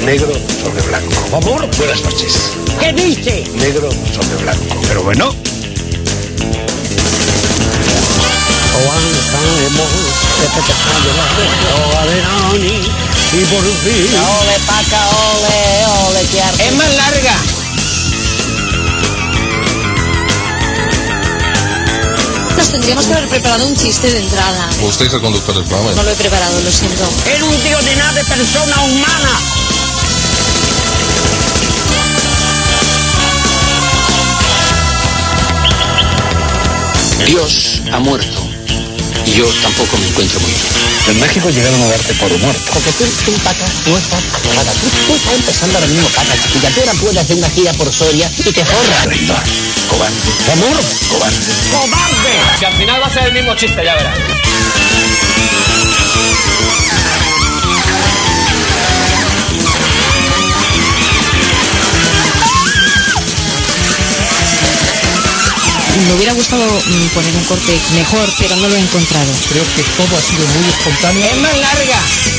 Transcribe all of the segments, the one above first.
Negro sobre blanco. Por favor. Buenas noches. ¿Qué dice? Negro sobre blanco. Pero bueno. Y por fin. Ole, paca, ole, ole, qué arte. Es más larga. Nos tendríamos que haber preparado un chiste de entrada. Usted es el conductor del programa. No lo he preparado, lo siento. Era un tío de nada de persona humana. Dios ha muerto y yo tampoco me encuentro muy bien. En México llegaron a darte por muerto. Porque tú paca, no estás nada. Tú estás empezando ahora mismo, paca, chiquilla. Tú ahora puedes hacer una gira por Soria y te forras. Traidor, cobarde, Amor. cobarde. ¡Cobarde! Si al final va a ser el mismo chiste, ya verás. Me hubiera gustado poner un corte mejor, pero no lo he encontrado. Creo que todo ha sido muy espontáneo. Es más larga.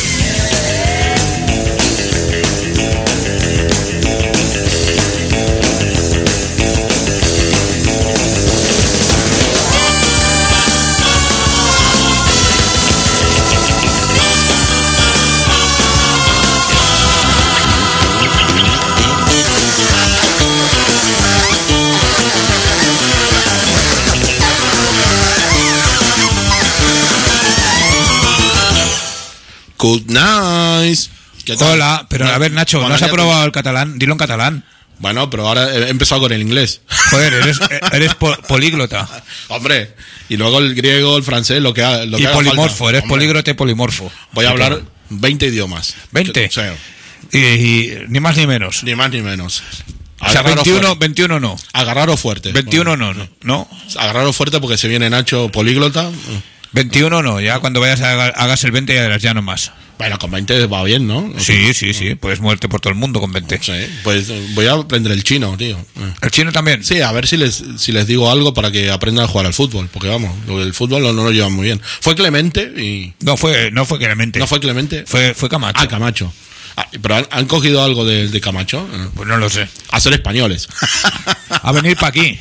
Good night. ¿Qué tal? Hola, pero a ver, Nacho, ¿no has aprobado el catalán? Dilo en catalán. Bueno, pero ahora he empezado con el inglés. Joder, eres políglota. Hombre, y luego el griego, el francés, lo que Y polimorfo, eres políglota y polimorfo. Voy a hablar 20 idiomas. ¿20? Sí. Y ni más ni menos. Ni más ni menos. O sea, 21 no. Agarraros fuerte. 21 no. Agarraros fuerte porque se viene Nacho políglota. 21 no, ya cuando vayas hagas el 20 ya no más. Bueno, con 20 va bien, ¿no? Sí, puedes moverte por todo el mundo con 20. Sí, pues voy a aprender el chino, tío. ¿El chino también? Sí, a ver si les digo algo para que aprendan a jugar al fútbol, porque vamos, el fútbol no lo llevan muy bien. Fue Clemente y... No fue Clemente. ¿No fue Clemente? Fue Camacho. Ah, Camacho. ¿Pero han cogido algo de Camacho? Pues no lo sé. A ser españoles. A venir para aquí.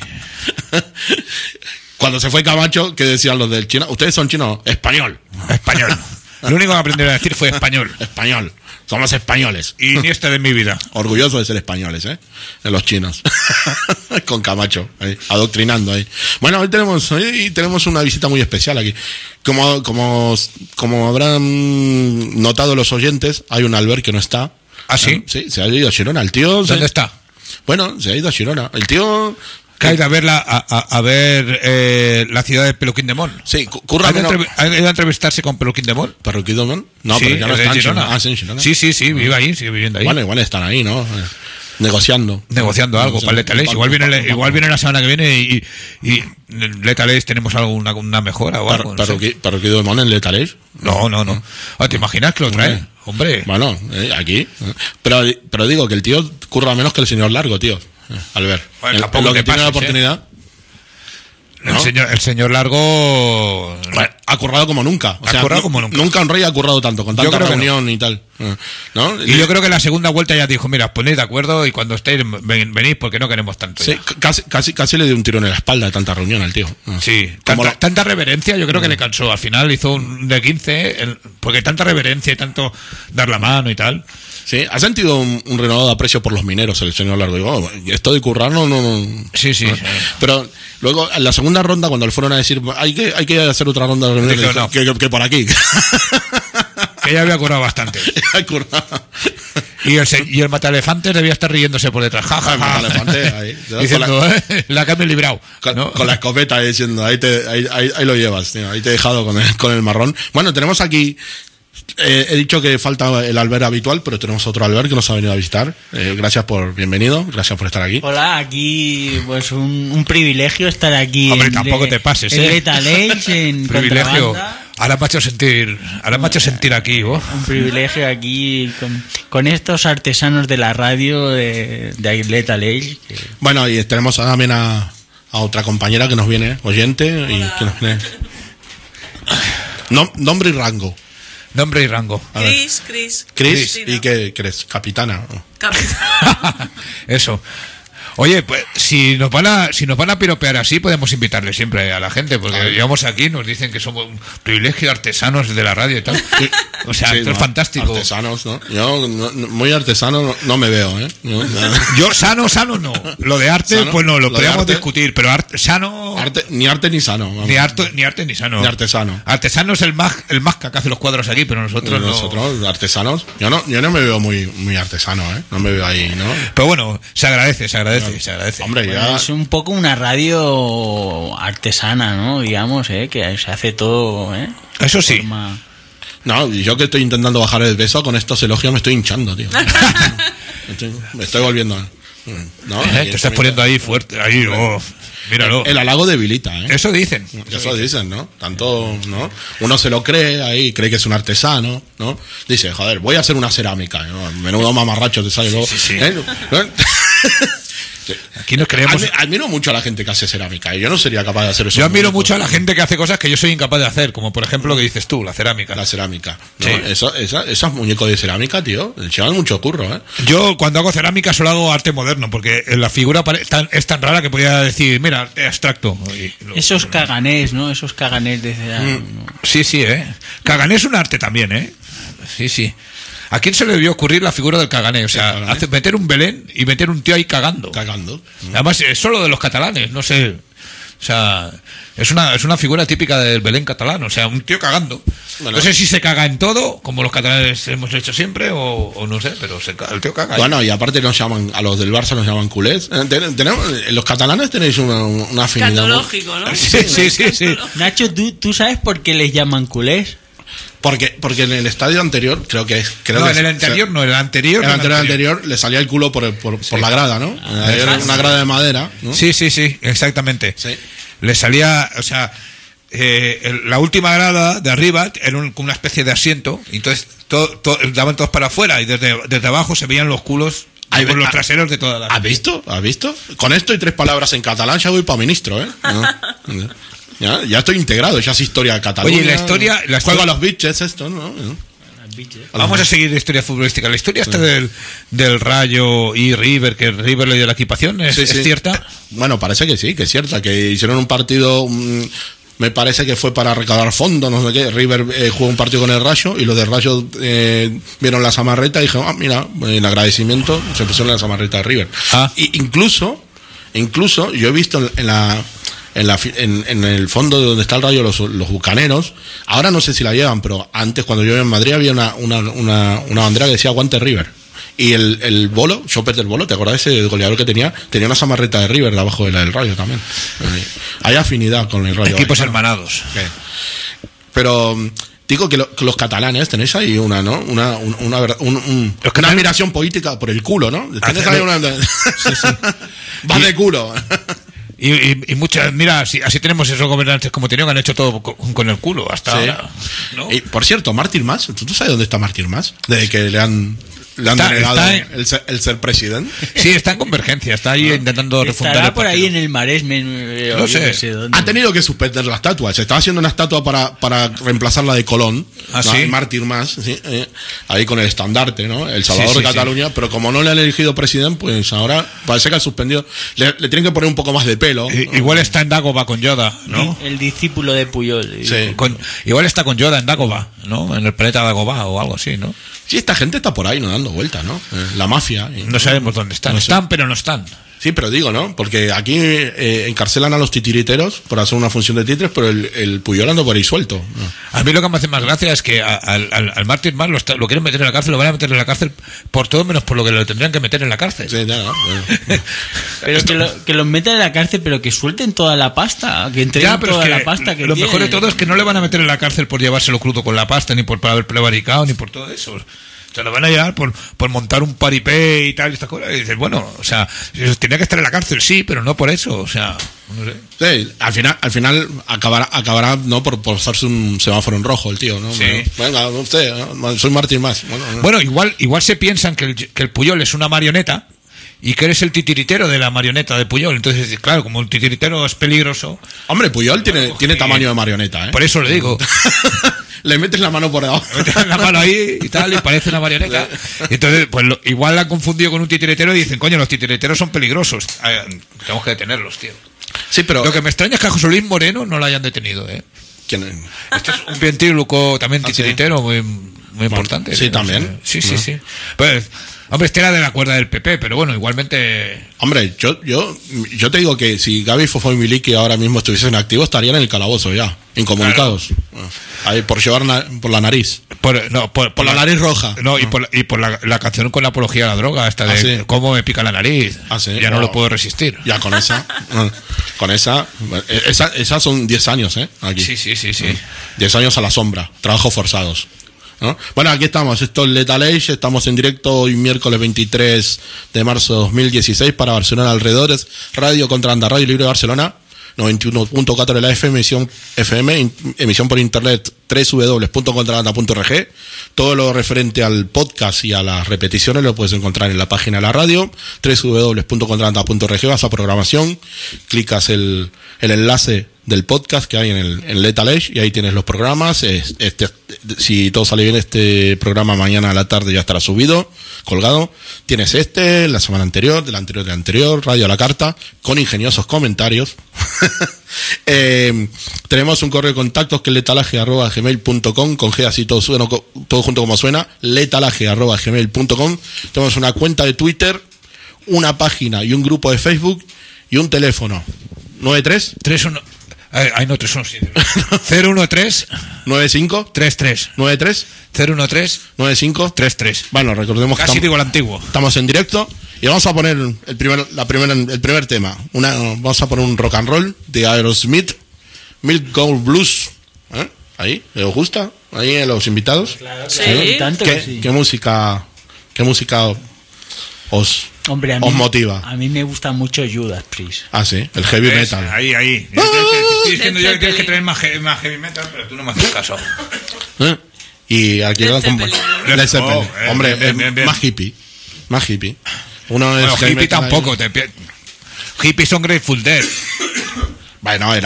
Cuando se fue Camacho, ¿qué decían los del chino? ¿Ustedes son chinos? Español. Español. Lo único que aprendieron a decir fue español. Español. Somos españoles. Y ni este de mi vida. Orgulloso de ser españoles, de los chinos. Con Camacho, ahí, adoctrinando ahí. Bueno, hoy tenemos una visita muy especial aquí. Como habrán notado los oyentes, hay un Albert que no está. ¿Ah, sí? Sí, se ha ido a Girona. El tío... ¿Dónde está? Bueno, se ha ido a Girona. El tío... Que ha ido a ver la ciudad de Peluquín de Mon. Sí, curra menos... ¿Ha ido a entrevistarse con Peluquín de Mon? ¿Peluquín de Mon? No, sí, pero ya no está en Girona. Ah, sí, en Girona. Sí, vive ahí, sigue viviendo ahí. Bueno, igual están ahí, ¿no? Negociando Algo para Letales. Igual viene la semana que viene y Letales tenemos alguna mejora o algo. ¿Pero qué de Mon en Letales? No. ¿Te imaginas que lo trae? Hombre. Bueno, aquí. Pero digo que el tío curra menos que el señor Largo, tío. Albert. Bueno, lo que tiene la oportunidad. ¿No? El señor Largo ha currado como nunca. O sea, como nunca. Nunca un rey ha currado tanto, con tanta reunión y tal. ¿No? Y yo creo que la segunda vuelta ya dijo, mira, os ponéis de acuerdo y cuando estéis venís porque no queremos tanto. Sí, casi le dio un tiro en la espalda de tanta reunión al tío. Sí, tanta reverencia yo creo que le cansó. Al final hizo un de 15, porque tanta reverencia y tanto dar la mano y tal. Sí, ha sentido un renovado aprecio por los mineros el señor Largo. Digo, esto de currar no. Sí. Pero luego, en la segunda ronda, cuando le fueron a decir, hay que hacer otra ronda de reuniones, no. que por aquí. Que ya había currado bastante. Y el matalefantes debía estar riéndose por detrás. Ja. Ahí, diciendo, la que me he librado. Con la escopeta diciendo, ahí lo llevas, tío, ahí te he dejado con el marrón. Bueno, tenemos aquí... he dicho que falta el Albert habitual, pero tenemos otro Albert que nos ha venido a visitar. Bienvenido, gracias por estar aquí. Hola, aquí pues un privilegio estar aquí. Hombre, tampoco te pases, en Letales, en privilegio. Contrabanda. Ahora me ha hecho sentir aquí, ¿vos? Un privilegio aquí con estos artesanos de la radio de Letales. Bueno, y tenemos también a otra compañera que nos viene, oyente, y que nos viene... nombre y rango. Nombre y rango. A ver. Chris. Chris, ¿y qué crees? Capitana. Capitán. Eso. Oye, pues si nos van a piropear así, podemos invitarle siempre a la gente, porque llegamos aquí, nos dicen que somos un privilegio artesanos de la radio y tal. O sea, esto es fantástico. Artesanos, ¿no? Yo muy artesano no me veo, ¿eh? Yo sano no. Lo de arte, ¿Sano? pues no, lo Lo de podríamos arte. discutir, pero sano... Ni arte ni sano. Vamos. Ni arte ni sano. Ni artesano. Artesano es el Masca que hace los cuadros aquí, pero nosotros no. Nosotros, artesanos, yo no me veo muy artesano, ¿eh? No me veo ahí, ¿no? Pero bueno, se agradece. Hombre, Bueno, ya... es un poco una radio artesana, ¿no? Digamos, que se hace todo, Eso sí. Forma... No, y yo que estoy intentando bajar el peso, con estos elogios me estoy hinchando, tío. Me estoy volviendo... ¿no? Te estás poniendo ahí fuerte, ahí, míralo. El halago debilita, ¿eh? Eso dicen. Eso dicen, ¿no? Tanto, ¿no? Uno se lo cree ahí, cree que es un artesano, ¿no? Dice, joder, voy a hacer una cerámica, ¿no? Menudo mamarracho te sale luego. Sí. ¿Eh? Aquí nos creemos. Admiro mucho a la gente que hace cerámica, y yo no sería capaz de hacer eso. Yo admiro mucho a la gente que hace cosas que yo soy incapaz de hacer, como por ejemplo lo que dices tú, la cerámica. La cerámica, ¿no? Sí. Esos muñecos de cerámica, tío, llevan mucho curro, ¿eh? Yo cuando hago cerámica solo hago arte moderno, porque la figura es tan rara que podría decir, mira, arte abstracto. Esos caganés, ¿no? Esos caganés de cerámica. ¿no? Sí, Cagané es un arte también, ¿eh? Sí. ¿A quién se le debió ocurrir la figura del cagané? O sea, meter un Belén y meter un tío ahí cagando. Además, es solo de los catalanes, no sé. O sea, es una figura típica del Belén catalán, o sea, un tío cagando. Bueno, no sé si se caga en todo, como los catalanes hemos hecho siempre, o no sé, pero el tío caga. Bueno, y aparte nos llaman, a los del Barça nos llaman culés. Los catalanes tenéis una afinidad. Escatológico, ¿no? Sí. Nacho, ¿tú sabes por qué les llaman culés? Porque en el estadio anterior, en el anterior le salía el culo por la grada, ¿no? Era una grada de madera, ¿no? Sí, exactamente. Sí. Le salía, o sea, la última grada de arriba era una especie de asiento, y entonces daban todos para afuera, y desde abajo se veían los culos por los traseros de toda la... ¿Has visto? Con esto y 3 palabras en catalán ya voy para ministro, ¿eh? Ya estoy integrado, ya es historia de Cataluña. Oye, la historia juego a los bitches, esto, ¿no? Vamos a seguir la historia futbolística. La historia esta del Rayo y River, que River le dio la equipación, ¿es cierta? Bueno, parece que sí, que es cierta, que hicieron un partido... me parece que fue para recaudar fondos, no sé qué. River jugó un partido con el Rayo, y los del Rayo vieron la samarreta y dijeron, mira, en agradecimiento se pusieron la samarreta de River. Y incluso yo he visto en el fondo de donde está el Rayo los bucaneros, ahora no sé si la llevan, pero antes, cuando yo vivía en Madrid, había una bandera que decía aguante River. Y el Bolo, Chopper del Bolo, ¿te acordás ese goleador que tenía? Tenía una samarreta de River debajo de la del Rayo también. Hay afinidad con el Rayo. Equipos hermanados. Pero digo que los catalanes tenéis ahí una admiración política por el culo, ¿no? Tenéis ahí una... Vas de culo. Y muchas, mira, así tenemos esos gobernantes como tenían, que han hecho todo con el culo hasta ahora, ¿no? Y por cierto, Martín Mas, ¿tú sabes dónde está Martín Mas? Desde que le han denegado el ser presidente. Sí, está en Convergencia, está ahí intentando refundar. Estará por ahí en el Maresme, no sé dónde. Ha tenido que suspender la estatua. Se estaba haciendo una estatua para reemplazar la de Colón. ¿Sí? Martín Mas, ¿sí? Ahí con el estandarte, ¿no? El Salvador de Cataluña. Pero como no le han elegido presidente, pues ahora parece que ha suspendido. Le tienen que poner un poco más de pelo. Igual está en Dagoba con Yoda, ¿no? El discípulo de Puyol. Sí. Igual está con Yoda en Dagoba, ¿no? En el planeta Dagoba o algo así, ¿no? Sí, esta gente está por ahí, no dando vueltas, ¿no? La mafia. No sabemos dónde están. Están, pero no están. Sí, pero digo, ¿no? Porque aquí encarcelan a los titiriteros por hacer una función de titres, pero el Puyol anda por ahí suelto. A mí lo que me hace más gracia es que al Martín Mas lo quieren meter en la cárcel, lo van a meter en la cárcel por todo menos por lo que lo tendrían que meter en la cárcel. Sí, pero que los metan en la cárcel, pero que suelten toda la pasta, que entreguen toda la pasta que lo tienen. mejor de todo es que no le van a meter en la cárcel por llevárselo crudo con la pasta, ni por haber prevaricado, ni por todo eso. Se lo van a llevar por montar un paripé y tal, y estas cosas. Y dices, bueno, o sea, tenía que estar en la cárcel, sí, pero no por eso, o sea, no sé. Sí, al final acabará no por pasarse un semáforo en rojo el tío, ¿no? Sí. Venga, usted, soy Martín Mas. Bueno, igual se piensan que el Puyol es una marioneta y que eres el titiritero de la marioneta de Puyol. Entonces, claro, como el titiritero es peligroso. Hombre, Puyol tiene tamaño de marioneta, ¿eh? Por eso le digo. Le metes la mano por debajo. Le metes la mano ahí y tal, y parece una marioneta. Y entonces, pues igual la han confundido con un titiritero y dicen, coño, los titiriteros son peligrosos. Tenemos que detenerlos, tío. Sí, pero... Lo que me extraña es que a José Luis Moreno no lo hayan detenido, ¿eh? ¿Quién es? Este es un vientíluco también titiritero, muy importante. Sí, también. Sí. Pues, hombre, este era de la cuerda del PP, pero bueno, igualmente... Hombre, yo te digo que si Gaby, Fofo y Miliki ahora mismo estuviesen activos, estarían en el calabozo ya, incomunicados. Claro. Ahí, por llevar por la nariz. Por la nariz roja. No, y por la canción con la apología a la droga, esta de cómo me pica la nariz. Ya no lo puedo resistir. Ya con esa. Esas son 10 años, ¿eh? Aquí. Sí. 10 años a la sombra, trabajos forzados. ¿No? Bueno, aquí estamos, esto es Lethal Age, estamos en directo hoy miércoles 23 de marzo de 2016 para Barcelona Alrededores, Radio Contrabanda, Radio Libre de Barcelona, 91.4 de la FM, emisión por internet www.contrabanda.org. Todo lo referente al podcast y a las repeticiones lo puedes encontrar en la página de la radio, www.contrabanda.org, vas a programación, clicas el enlace del podcast que hay en Lethal Age y ahí tienes los programas. Si todo sale bien, este programa mañana a la tarde ya estará subido, colgado. Tienes la semana anterior, de la anterior, Radio a la Carta, con ingeniosos comentarios. Tenemos un correo de contactos que es letalaje@gmail.com, con G así todo junto como suena, letalaje@gmail.com. Tenemos una cuenta de Twitter, una página y un grupo de Facebook y un teléfono. 93 31 Ay, no, 317. 013 95 33 93 013 95 33. Bueno, recordemos casi que digo el antiguo. Estamos en directo y vamos a poner el primer tema. Vamos a poner un rock and roll de Aerosmith, Milk Gold Blues. Ahí, ¿os gusta? Ahí a los invitados. Claro. Sí. ¿Qué música os motiva? A mí me gusta mucho Judas Priest. Ah, sí, el heavy metal. Ahí. Estoy diciendo yo que tienes que tener más heavy metal, pero tú no me haces caso. Y aquí Led Zeppelin. Hombre, bien. Más hippie. Uno Bueno, es hippie tampoco. Hippies son Grateful Dead. Bueno,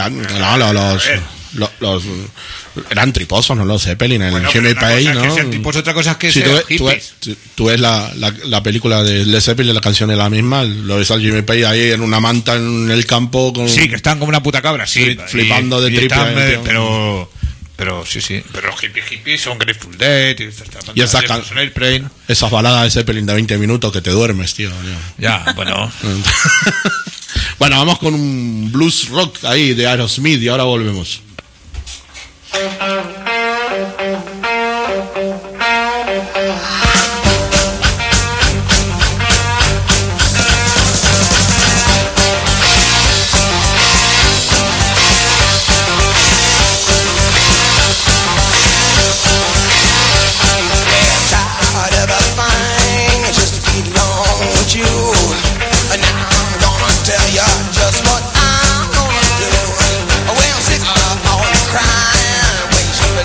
los eran triposos, ¿no? Los Zeppelin, el Jimmy Page, ¿no? Otra cosa es que si sea hippies. tú ves la película de Led Zeppelin, la canción es la misma, lo ves al Jimmy Page ahí en una manta en el campo con... Sí, que están como una puta cabra, sí. Flipando de triple. Pero sí. Pero los hippies son Grateful Dead y esas baladas de Zeppelin de 20 minutos que te duermes, tío. Ya, bueno. Bueno, vamos con un blues rock ahí de Aerosmith y ahora volvemos. Just what I'm gonna do. Well, 6 o'clock on the crying,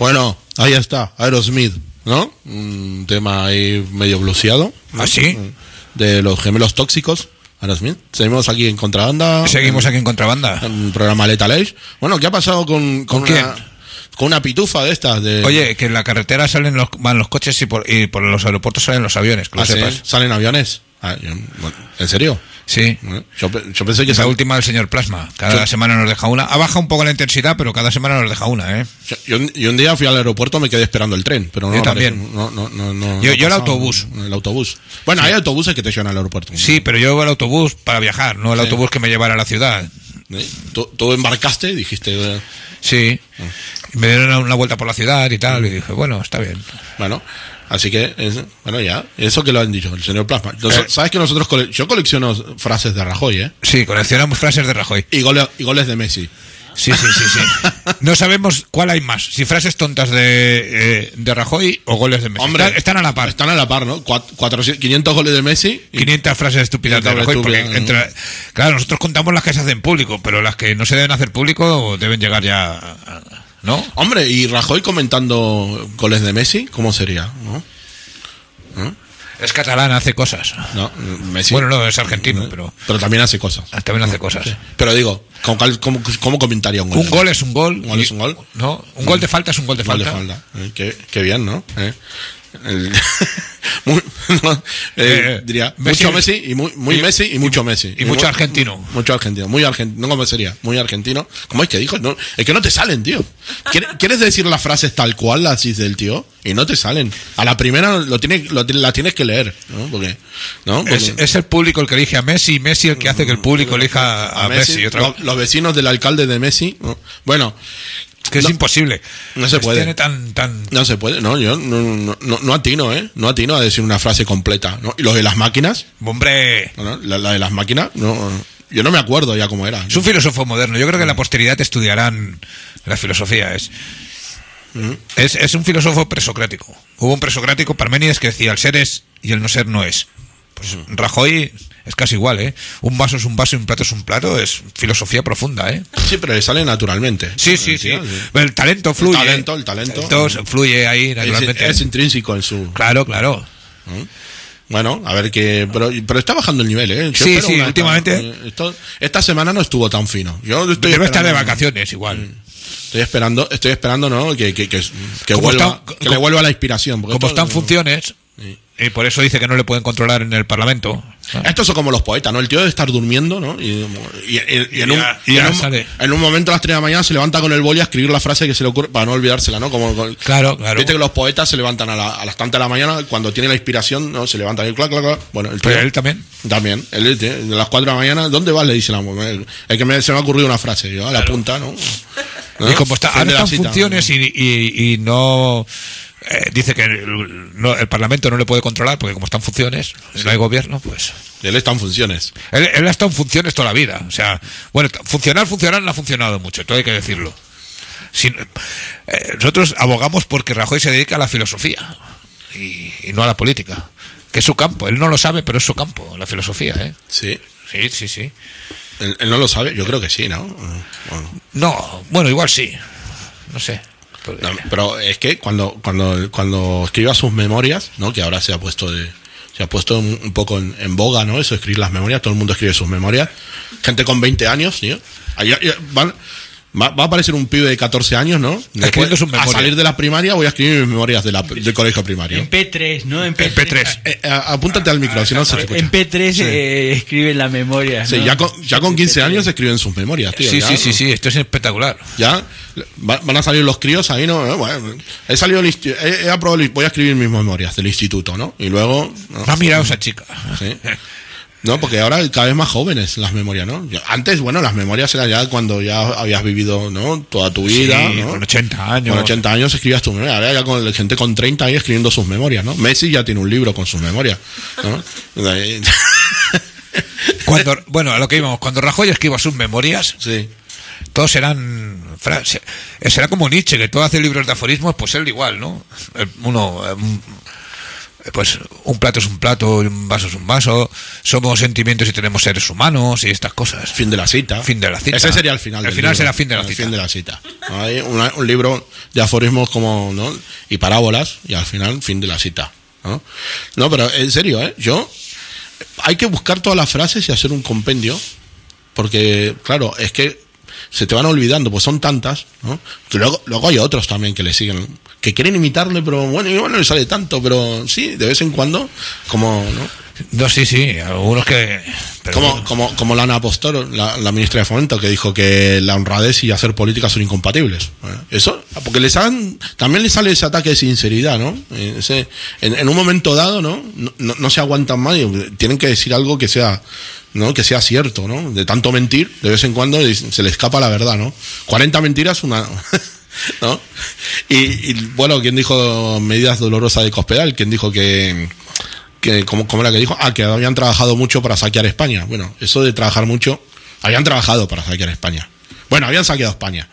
Bueno, ahí está, Aerosmith, ¿no? Un tema ahí medio bluseado. ¿Ah, sí? De los gemelos tóxicos, Aerosmith. Seguimos aquí en Contrabanda. Seguimos aquí en Contrabanda. En el programa Lethal Age. Bueno, ¿qué ha pasado con quién? Con una pitufa de estas? Oye, que en la carretera van los coches y por los aeropuertos salen los aviones, que lo sepas. ¿Sí? ¿Salen aviones? ¿En serio? Sí. Yo pensé que la última del señor Plasma. Cada semana nos deja una. Ha bajado un poco la intensidad, pero cada semana nos deja una, ¿eh? Yo un día fui al aeropuerto, me quedé esperando el tren, pero no. Yo también. Yo el autobús. El autobús. Bueno, hay autobuses que te llevan al aeropuerto. Sí, pero yo el autobús para viajar, no el autobús que me llevara a la ciudad. ¿Tú embarcaste y dijiste? Sí. Me dieron una vuelta por la ciudad y tal, y dije, bueno, está bien. Bueno, así que, bueno, ya, eso que lo han dicho, el señor Plasma. ¿Sabes que nosotros yo colecciono frases de Rajoy, eh? Sí, coleccionamos frases de Rajoy. Y goles de Messi. Sí. No sabemos cuál hay más, si frases tontas de Rajoy o goles de Messi. Hombre, están a la par. Están a la par, ¿no? 500 goles de Messi. 500 frases estúpidas de Rajoy. Claro, nosotros contamos las que se hacen público, pero las que no se deben hacer público deben llegar ya, ¿no? Hombre, y Rajoy comentando goles de Messi, ¿cómo sería? ¿No? Es catalán, hace cosas. No, Messi. Bueno, no, es argentino, pero también hace cosas. También hace cosas. Sí. Pero digo, ¿cómo comentaría un gol? Un gol es un gol. ¿Un gol es un gol? No, un gol de falta es un gol de falta. Qué bien, ¿no? Diría Messi, mucho Messi y muy Messi y mucho Messi. Y mucho argentino. Mucho argentino. Muy argentino. ¿Cómo sería? Muy argentino. ¿Cómo es que dijo? No, es que no te salen, tío. ¿Quieres decir las frases tal cual las dice del tío? Y no te salen. A la primera la tienes que leer, ¿no? Porque es el público el que elige a Messi y Messi el que hace que el público elija a Messi. Los vecinos del alcalde de Messi, ¿no? Bueno, que es imposible. No se puede. No se puede. No, yo no atino, No atino a decir una frase completa, ¿no? Y los de las máquinas. ¡Hombre! ¿No? La de las máquinas, no. Yo no me acuerdo ya cómo era. Es un filósofo moderno. Yo creo que en la posteridad estudiarán la filosofía. Es un filósofo presocrático. Hubo un presocrático, Parménides, que decía: el ser es y el no ser no es. Pues Rajoy es casi igual, ¿eh? Un vaso es un vaso y un plato es un plato, es filosofía profunda, ¿eh? Sí, pero le sale naturalmente. Sí. El talento fluye. El talento. Fluye ahí naturalmente. Es intrínseco en su... Claro. Bueno, a ver qué... Pero está bajando el nivel, ¿eh? Sí, últimamente... Esta semana no estuvo tan fino. Debe estar de vacaciones igual. Estoy esperando, ¿no? Que le vuelva la inspiración. Como están funciones... Sí. Y por eso dice que no le pueden controlar en el Parlamento. Estos son como los poetas, ¿no? El tío debe estar durmiendo, ¿no? Y en un momento a las 3 de la mañana se levanta con el boli a escribir la frase que se le ocurre para no olvidársela, ¿no? Claro. Viste que los poetas se levantan a las tantas de la mañana, cuando tienen la inspiración, ¿no? Se levantan y clac. Bueno, el tío, pero él también. También. Él, a las 4 de la mañana, ¿dónde vas? Le dice la mujer. Es que se me ha ocurrido una frase, yo a la punta, ¿no? Y como ahora están funciones y no... dice que el Parlamento no le puede controlar porque como está en funciones, no hay gobierno, pues... Él está en funciones. Él ha estado en funciones toda la vida. O sea, bueno, funcionar no ha funcionado mucho, todo hay que decirlo. Nosotros abogamos porque Rajoy se dedica a la filosofía y no a la política, que es su campo. Él no lo sabe, pero es su campo, la filosofía, ¿eh? Sí. Sí. ¿Él no lo sabe? Yo creo que sí, ¿no? Bueno, igual sí. No sé. No, pero es que cuando escriba sus memorias, ¿no? Que ahora se ha puesto un poco en boga, ¿no? Eso, escribir las memorias, todo el mundo escribe sus memorias. Gente con 20 años, tío. Va a aparecer un pibe de 14 años, ¿no? Después, a salir de la primaria voy a escribir mis memorias del colegio primario. En P3, ¿no? En P3. Apúntate al micro, si no se te escucha. En P3 escriben la memoria, ¿no? Sí, ya con 15 años escriben sus memorias, tío. Sí, esto es espectacular. Ya van a salir los críos ahí, ¿no? Bueno, he aprobado, voy a escribir mis memorias del instituto, ¿no? Y luego... ¿no? Ha mirado esa chica. Sí. No, porque ahora cada vez más jóvenes las memorias, ¿no? Antes, bueno, las memorias eran ya cuando ya habías vivido, ¿no? Toda tu vida, sí, ¿no? Con 80 años. Con 80 años escribías tu memoria. Ahora ya con gente con 30 ahí escribiendo sus memorias, ¿no? Messi ya tiene un libro con sus memorias, ¿no? A lo que íbamos, cuando Rajoy escriba sus memorias, sí, todos serán... Será como Nietzsche, que todo hace libros de aforismos, pues él igual, ¿no? pues un plato es un plato y un vaso es un vaso, somos sentimientos y tenemos seres humanos y estas cosas. Fin de la cita. Fin de la cita. Ese sería el final. El final será fin de la cita. Fin de la cita. Hay un libro de aforismos como, ¿no? Y parábolas, y al final, fin de la cita. No, pero en serio, hay que buscar todas las frases y hacer un compendio, porque, claro, es que se te van olvidando, pues son tantas, ¿no? Que luego hay otros también que le siguen, que quieren imitarle, pero bueno, igual no le sale tanto, pero sí, de vez en cuando, como, ¿no? No, sí, algunos que... Como la Ana Pastor, la ministra de Fomento, que dijo que la honradez y hacer política son incompatibles. Eso, porque también les sale ese ataque de sinceridad, ¿no? En un momento dado, no se aguantan más y tienen que decir algo que sea, ¿no? Que sea cierto, ¿no? De tanto mentir, de vez en cuando se le escapa la verdad, ¿no? 40 mentiras, una... ¿no? Y bueno, ¿quién dijo medidas dolorosas de Cospedal? ¿Quién dijo que ¿cómo era que dijo? Que habían trabajado mucho para saquear España. Bueno, eso de trabajar mucho, habían trabajado para saquear España. Bueno, habían saqueado España.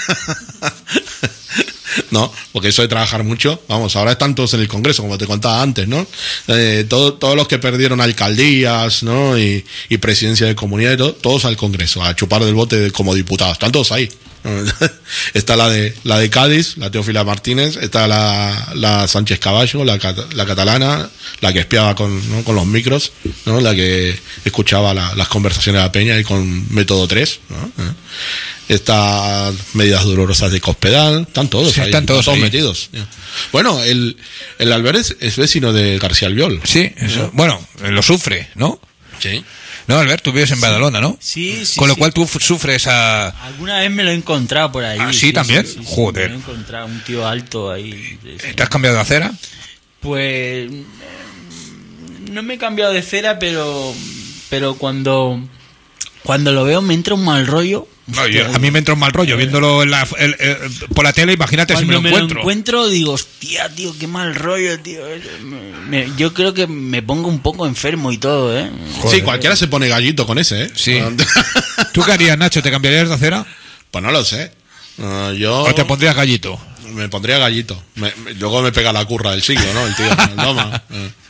No, porque eso de trabajar mucho, vamos, ahora están todos en el Congreso, como te contaba antes, ¿no? Todos los que perdieron alcaldías, ¿no? Y presidencia de comunidad y todo, todos al Congreso, a chupar del bote como diputados, están todos ahí. Está la de Cádiz, la Teófila Martínez, está la Sánchez Caballo, la catalana, la que espiaba con los micros, ¿no? La que escuchaba las conversaciones de la Peña y con Método 3, ¿no? Estas medidas dolorosas de Cospedal, están todos ahí, están todos metidos. Bueno, el Albert es vecino de García Albiol. Sí, eso. ¿No? Bueno, lo sufre, ¿no? Sí. No, Albert, tú vives en Badalona, ¿no? Sí. Con lo cual tú sufres a... Alguna vez me lo he encontrado por ahí. ¿Ah, sí, también? Sí, joder. Me lo he encontrado, un tío alto ahí. ¿Te has cambiado de acera? Pues... no me he cambiado de acera, pero cuando lo veo me entra un mal rollo. No, a mí me entra un mal rollo viéndolo por la tele, imagínate si me lo encuentro. Cuando me lo encuentro digo, hostia, tío, qué mal rollo, tío. Yo creo que me pongo un poco enfermo y todo, ¿eh? Joder. Sí, cualquiera se pone gallito con ese, ¿eh? Sí. ¿Tú qué harías, Nacho? ¿Te cambiarías de acera? Pues no lo sé. ¿O te pondrías gallito? Me pondría gallito. Luego me pega la curra del siglo, ¿no? El tío, toma.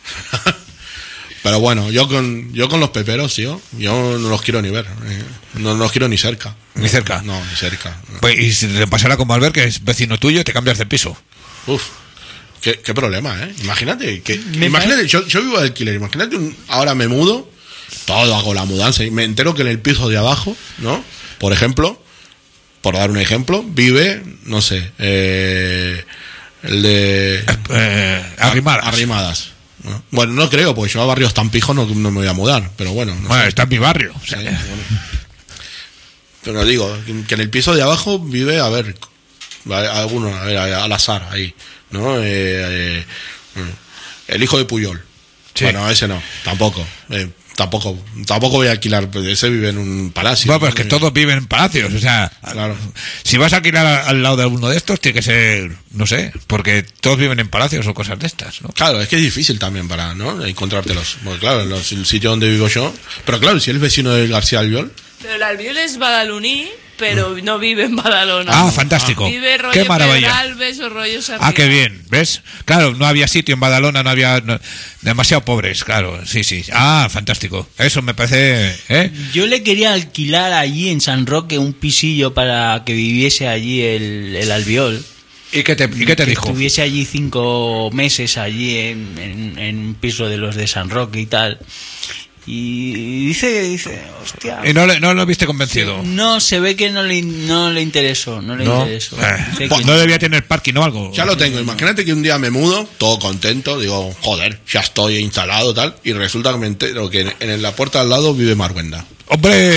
Pero bueno, yo con los peperos, tío, yo no los quiero ni ver. No los quiero ni cerca. ¿Ni cerca? No, ni cerca. Pues, y si te pasara como Albert, que es vecino tuyo, te cambias de piso. Uf, qué problema, ¿eh? Imagínate, yo vivo de alquiler, imagínate, ahora me mudo, todo hago la mudanza y me entero que en el piso de abajo, ¿no? Por ejemplo, por dar un ejemplo, vive, no sé, el de... Arrimadas. ¿No? Bueno, no creo, porque yo a barrios tan pijos no me voy a mudar, pero bueno. Bueno, está en mi barrio. O sea. Sí, bueno. Pero digo, que en el piso de abajo vive, alguno, al azar, ahí, ¿no? El hijo de Puyol. Sí. Bueno, ese no, tampoco. Tampoco voy a alquilar, ese vive en un palacio. Bueno, pero es que todos viven en palacios, o sea, claro. Si vas a alquilar al lado de alguno de estos, tiene que ser, no sé, porque todos viven en palacios o cosas de estas, ¿no? Claro, es que es difícil también para, ¿no? Encontrártelos. Porque claro, el sitio donde vivo yo, pero claro, si él es vecino del García Albiol. Pero el Albiol es badaloní, pero no vive en Badalona. Ah, fantástico. Vive rollo qué maravilla. Pedralbes o rollo Sarriá. Ah, qué bien, ¿ves? Claro, no había sitio en Badalona, no había... demasiado pobres, claro, sí. Ah, fantástico. Eso me parece... Yo le quería alquilar allí en San Roque un pisillo para que viviese allí el Albiol. ¿Y qué te dijo? Que estuviese allí 5 meses allí en un piso de los de San Roque y tal. Y dice, hostia. ¿Y no lo viste convencido? No, se ve que no le interesó. No debía tener parking o algo. Ya lo tengo. Imagínate que un día me mudo, todo contento, digo, joder, ya estoy instalado tal, y resulta que me entero que en la puerta al lado vive Marguenda. ¡Hombre!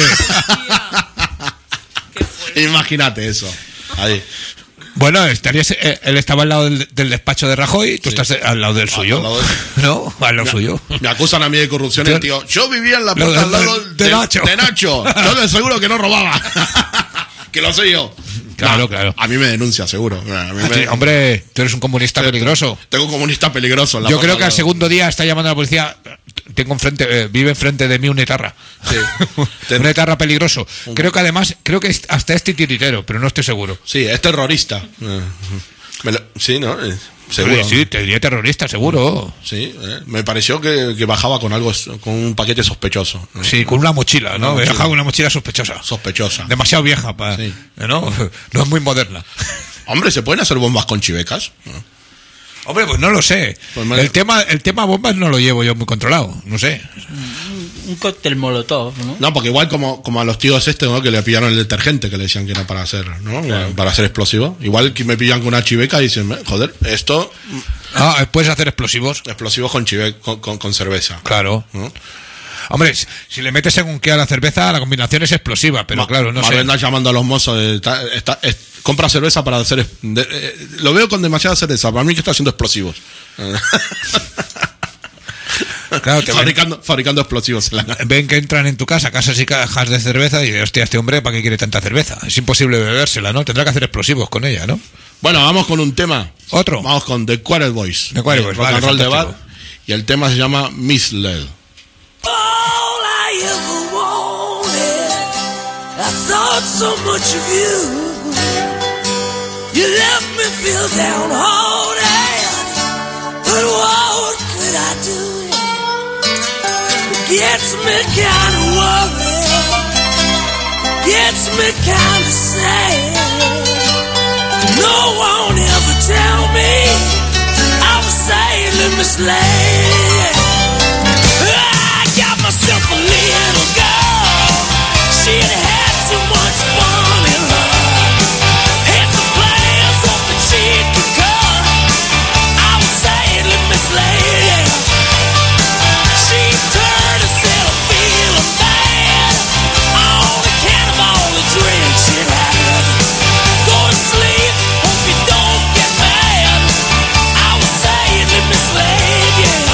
Imagínate eso. Ahí. Bueno, él estaba al lado del despacho de Rajoy, tú estás al lado del suyo. ¿No? Al lado suyo. Me acusan a mí de corrupción el tío. Yo vivía en la puerta al lado de Nacho. De Nacho. Yo de seguro que no robaba. Que lo sé yo. Claro, claro. A mí me denuncia, seguro. Hombre, tú eres un comunista peligroso. Tengo un comunista peligroso. Yo creo que al segundo día está llamando a la policía. Vive enfrente de mí un etarra. Sí. Un etarra peligroso. Creo que hasta es titiritero, pero no estoy seguro. Sí, es terrorista. Sí, ¿no? seguro. Sí, te diría terrorista, seguro. Sí, me pareció que bajaba con algo, con un paquete sospechoso. Sí, con una mochila, ¿no? Bajaba con una mochila sospechosa. Sospechosa. Demasiado vieja, Sí. ¿no? No es muy moderna. Hombre, ¿se pueden hacer bombas con chivecas? Hombre, pues no lo sé. Pues el tema bombas no lo llevo yo muy controlado, no sé. Un cóctel molotov, ¿no? No, porque igual como a los tíos ¿no? Que le pillaron el detergente, que le decían que era para hacer, ¿no? Claro. Para hacer explosivo. Igual que me pillan con una chiveca y dicen, joder, esto... puedes hacer explosivos. Explosivos con cerveza. Claro. ¿No? Hombre, si le metes según qué a la cerveza, la combinación es explosiva, pero claro, no sé. Andas llamando a los mozos, compra cerveza para hacer... lo veo con demasiada cerveza, para mí que está haciendo explosivos. Claro, fabricando explosivos. Ven que entran en tu casa, casas y cajas de cerveza y dicen, hostia, este hombre, ¿para qué quiere tanta cerveza? Es imposible bebérsela, ¿no? Tendrá que hacer explosivos con ella, ¿no? Bueno, vamos con un tema. ¿Otro? Vamos con The Quarter Boys. The Quarter Boys, rock and roll de bar. Y el tema se llama Misled. All I ever wanted, I thought so much of you. You left me feel downhearted, but what could I do? It gets me kind of worried, gets me kind of sad. No one ever tell me I was sadly misled. I got myself a little girl, she had too much fun in her. Had some plans up that she could cut. I was sadly misled. She turned and said I'm feeling bad on account of all the drinks she had. Go to sleep, hope you don't get mad. I was sadly misled, yeah.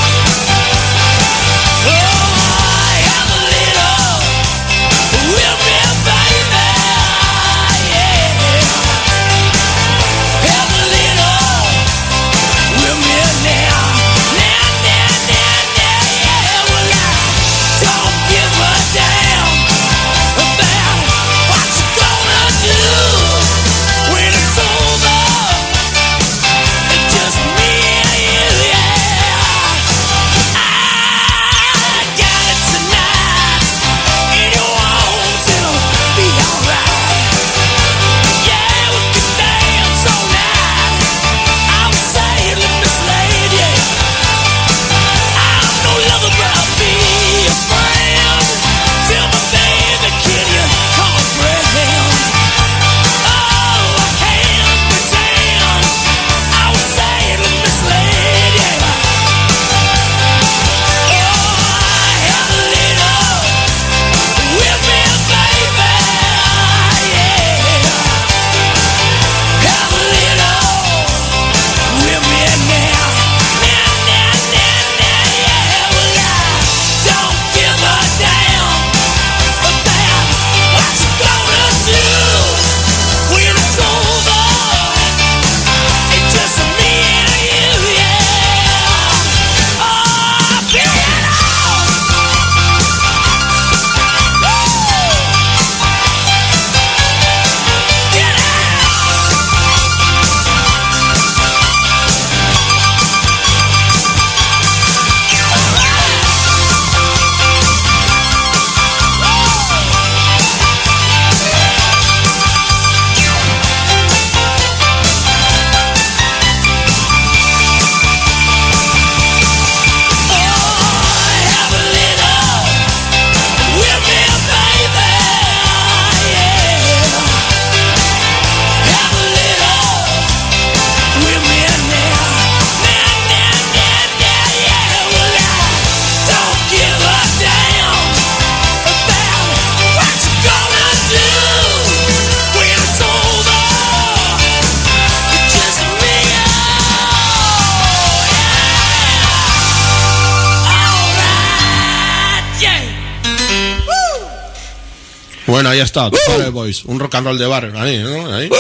Bueno, ahí está, Quarter Boys, un rock and roll de bar, ahí, ¿no? Ahí.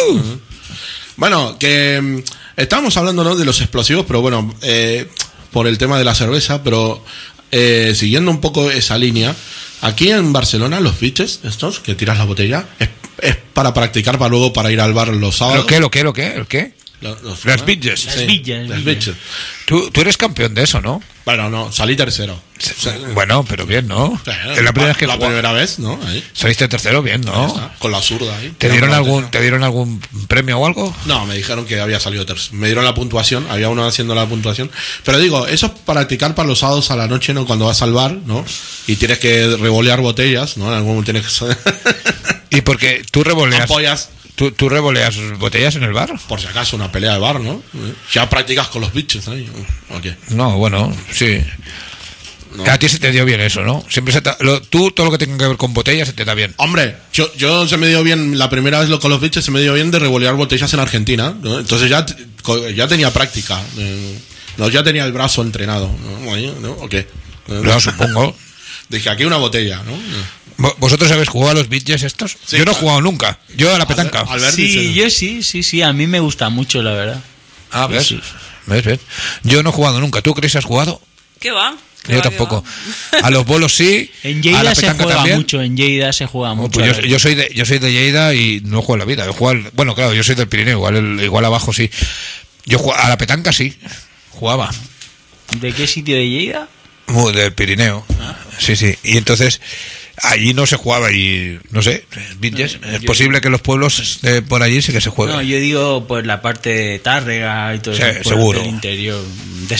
Bueno, que estábamos hablando, ¿no?, de los explosivos, pero bueno, por el tema de la cerveza, pero siguiendo un poco esa línea, aquí en Barcelona los biches, estos, que tiras la botella, es para practicar para luego para ir al bar los sábados. ¿Lo qué? Las bitches. Las bitches. Las bitches. Tú eres campeón de eso, ¿no? Bueno, no, salí tercero. Bueno, pero bien, ¿no? Es la primera vez, ¿no? Ahí. Saliste tercero, bien, ¿no? Con la zurda ahí. ¿Te dieron algún premio o algo? No, me dijeron que había salido tercero. Me dieron la puntuación, había uno haciendo la puntuación. Pero digo, eso es practicar para los sábados a la noche, ¿no? Cuando vas al bar, ¿no? Y tienes que revolear botellas, ¿no? En algún tienes que... ¿Y porque tú revoleas? Apoyas. ¿Tú revoleas botellas en el bar? Por si acaso, una pelea de bar, ¿no? Ya practicas con los bichos ahí. Okay. No, bueno, sí. No. A ti se te dio bien eso, ¿no? Siempre tú, todo lo que tenga que ver con botellas, se te da bien. Hombre, yo se me dio bien, la primera vez con los bichos se me dio bien de revolear botellas en Argentina, ¿no? Entonces ya tenía práctica. No, ya tenía el brazo entrenado, ¿no? Okay. No, supongo. Dije, aquí una botella, ¿no? ¿Vosotros habéis jugado a los bitches estos? Sí, yo no he jugado nunca. Yo a la petanca. Sí, yo sí. A mí me gusta mucho, la verdad. Ah, ¿ves? Sí. ¿Ves? Yo no he jugado nunca. ¿Tú, Chris, has jugado? ¿Qué va? Yo tampoco. A los bolos sí. En Lleida se juega mucho. En Lleida se juega mucho. Pues yo soy de Lleida y no juego en la vida. Bueno, claro, yo soy del Pirineo. Igual abajo sí. Yo a la petanca sí. Jugaba. ¿De qué sitio de Lleida? Del Pirineo. Sí. Y entonces allí no se jugaba y no sé, bitches. Es posible que los pueblos por allí sí que se jueguen. No, yo digo pues la parte de Tárrega y todo eso. Sí, seguro. Del interior. De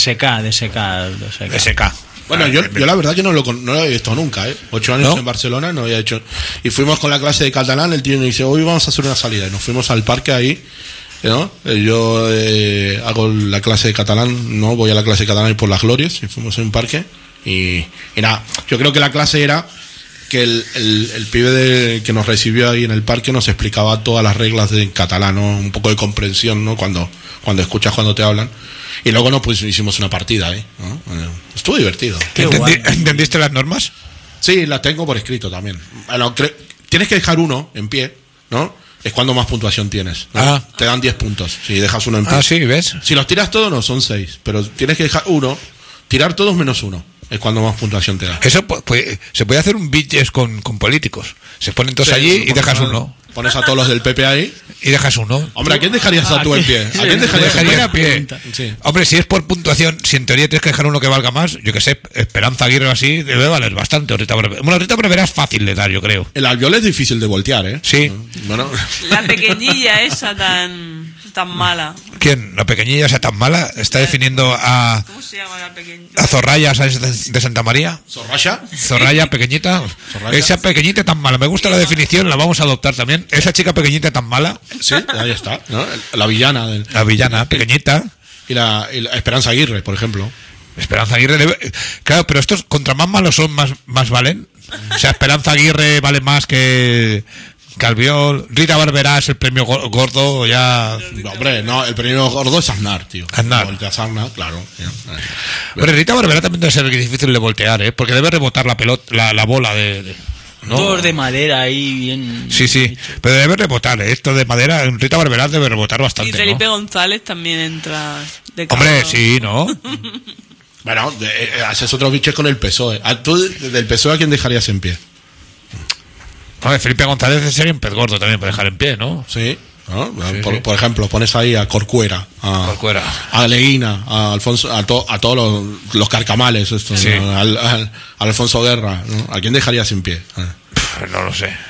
SK. Bueno, yo la verdad que no lo había visto nunca, 8 años en Barcelona no había hecho. Y fuimos con la clase de catalán, el tío nos dice, hoy vamos a hacer una salida. Y nos fuimos al parque ahí, ¿no? Yo hago la clase de catalán, no voy a la clase de catalán y por las glorias, y fuimos en un parque. Y nada, yo creo que la clase era que el pibe que nos recibió ahí en el parque nos explicaba todas las reglas de catalán, ¿no? Un poco de comprensión, ¿no? Cuando escuchas cuando te hablan. Y luego pues hicimos una partida, ¿no? Estuvo divertido. ¿Entendiste las normas? Sí, las tengo por escrito también. Bueno, tienes que dejar uno en pie, ¿no? Es cuando más puntuación tienes, ¿no? Te dan 10 puntos si dejas uno en pie. Sí, ¿ves? Si los tiras todos no, son 6. Pero tienes que dejar uno, tirar todos menos uno. Es cuando más puntuación te da. Eso se puede hacer un bitches con políticos. Se ponen todos allí y dejas uno. Pones a todos los del PP ahí y dejas uno. Hombre, ¿a quién dejarías a tú en pie? ¿A quién dejarías a pie? Sí. Hombre, si es por puntuación, si en teoría tienes que dejar uno que valga más, yo que sé, Esperanza Aguirre o así, debe valer bastante. Rita Barberá es fácil de dar, yo creo. El albiol es difícil de voltear, ¿eh? Sí. Bueno. La pequeñilla esa tan mala. ¿Quién? ¿La pequeñilla esa tan mala? ¿Está definiendo a... ¿Cómo se llama la pequeñilla? ¿A Zorraya de Santa María? ¿Zorraya pequeñita? Zorraya. Esa pequeñita tan mala. Me gusta la definición, la vamos a adoptar también. Esa chica pequeñita tan mala. Sí, ahí está, ¿no? La villana. La villana, pequeñita. Y la Esperanza Aguirre, por ejemplo. Esperanza Aguirre... Claro, pero estos contra más malos son, más valen. O sea, Esperanza Aguirre vale más que Albiol. Rita Barberá es el premio gordo, ya... No, hombre, no, el premio gordo es Aznar, tío. Aznar, claro. Pero Rita Barberá también debe ser difícil de voltear, ¿eh? Porque debe rebotar la pelota, la bola ¿no? Todo de madera ahí, bien... Sí, pero debe rebotar, ¿eh? Esto de madera, Rita Barberá debe rebotar bastante, y Felipe ¿no? González también entra de Hombre, sí, ¿no? Bueno, haces otros bichos con el PSOE. ¿Tú del PSOE a quién dejarías en pie? Hombre, Felipe González sería un pez gordo también para dejar en pie, ¿no? Sí. ¿No? Por ejemplo, pones ahí a Corcuera, a Leguina, a Alfonso, a todos los carcamales, estos, sí. ¿no? Al Alfonso Guerra, ¿no? ¿A quién dejarías en pie? No lo sé.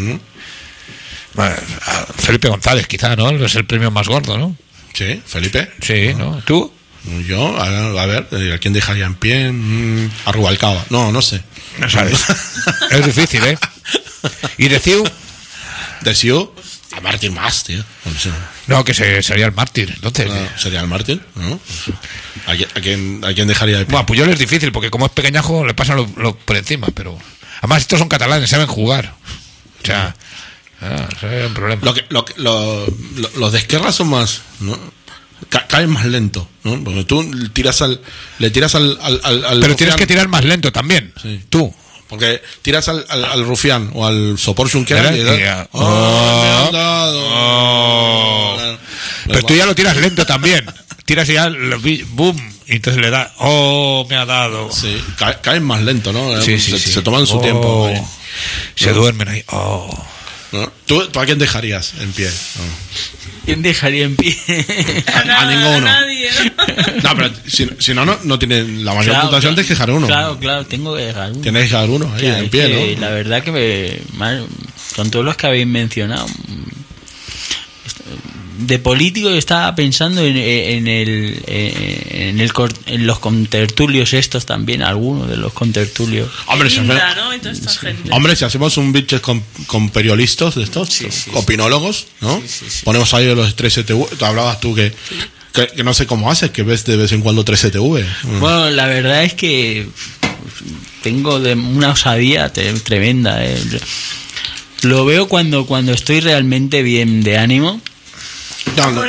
Bueno, a Felipe González, quizá, ¿no? Es el premio más gordo, ¿no? Sí, Felipe. Sí, ¿no? ¿Tú? Yo, a ver, ¿a quién dejaría en pie? A Rubalcaba. No sé. No sabes. Es difícil, ¿eh? ¿Y de Ciu? De Ciu, a Martín más, tío. No, que sería el mártir, entonces. No, sería el mártir, ¿no? ¿A quién dejaría de pie? Bueno, Puyol es difícil, porque como es pequeñajo le pasan lo por encima, pero... Además, estos son catalanes, saben jugar. O sea, es un problema. Los de Esquerra son más... ¿no? Caen más lento, ¿no? Porque tú le tiras al pero rufián. Tienes que tirar más lento también, sí. Tú. Porque tiras al rufián o al sopor Junqueras y me han dado. Pero tú ya lo tiras lento también. Tiras ya, boom, y entonces le da, me ha dado. Sí, caen más lento, ¿no? Sí. Se toman su tiempo. Se duermen ahí. ¿No? ¿Tú a quién dejarías en pie? No. ¿Quién dejaría en pie? A ninguno. A nadie, ¿no? No, pero si no tienen la mayor puntuación, tienes que dejar uno. Claro, tengo que dejar uno. Tienes que dejar uno ahí en pie, ¿no? La verdad que con todos los que habéis mencionado, de político yo estaba pensando en los contertulios estos también, algunos de los contertulios. Hombre, Linda, ¿no? Y toda esta gente. Hombre, si hacemos un biches con periodistas de estos, opinólogos, ¿no? Sí. Ponemos ahí los 3CTV. Tú hablabas tú que no sé cómo haces, que ves de vez en cuando 3CTV. Bueno, la verdad es que tengo una osadía tremenda. Lo veo cuando estoy realmente bien de ánimo. No.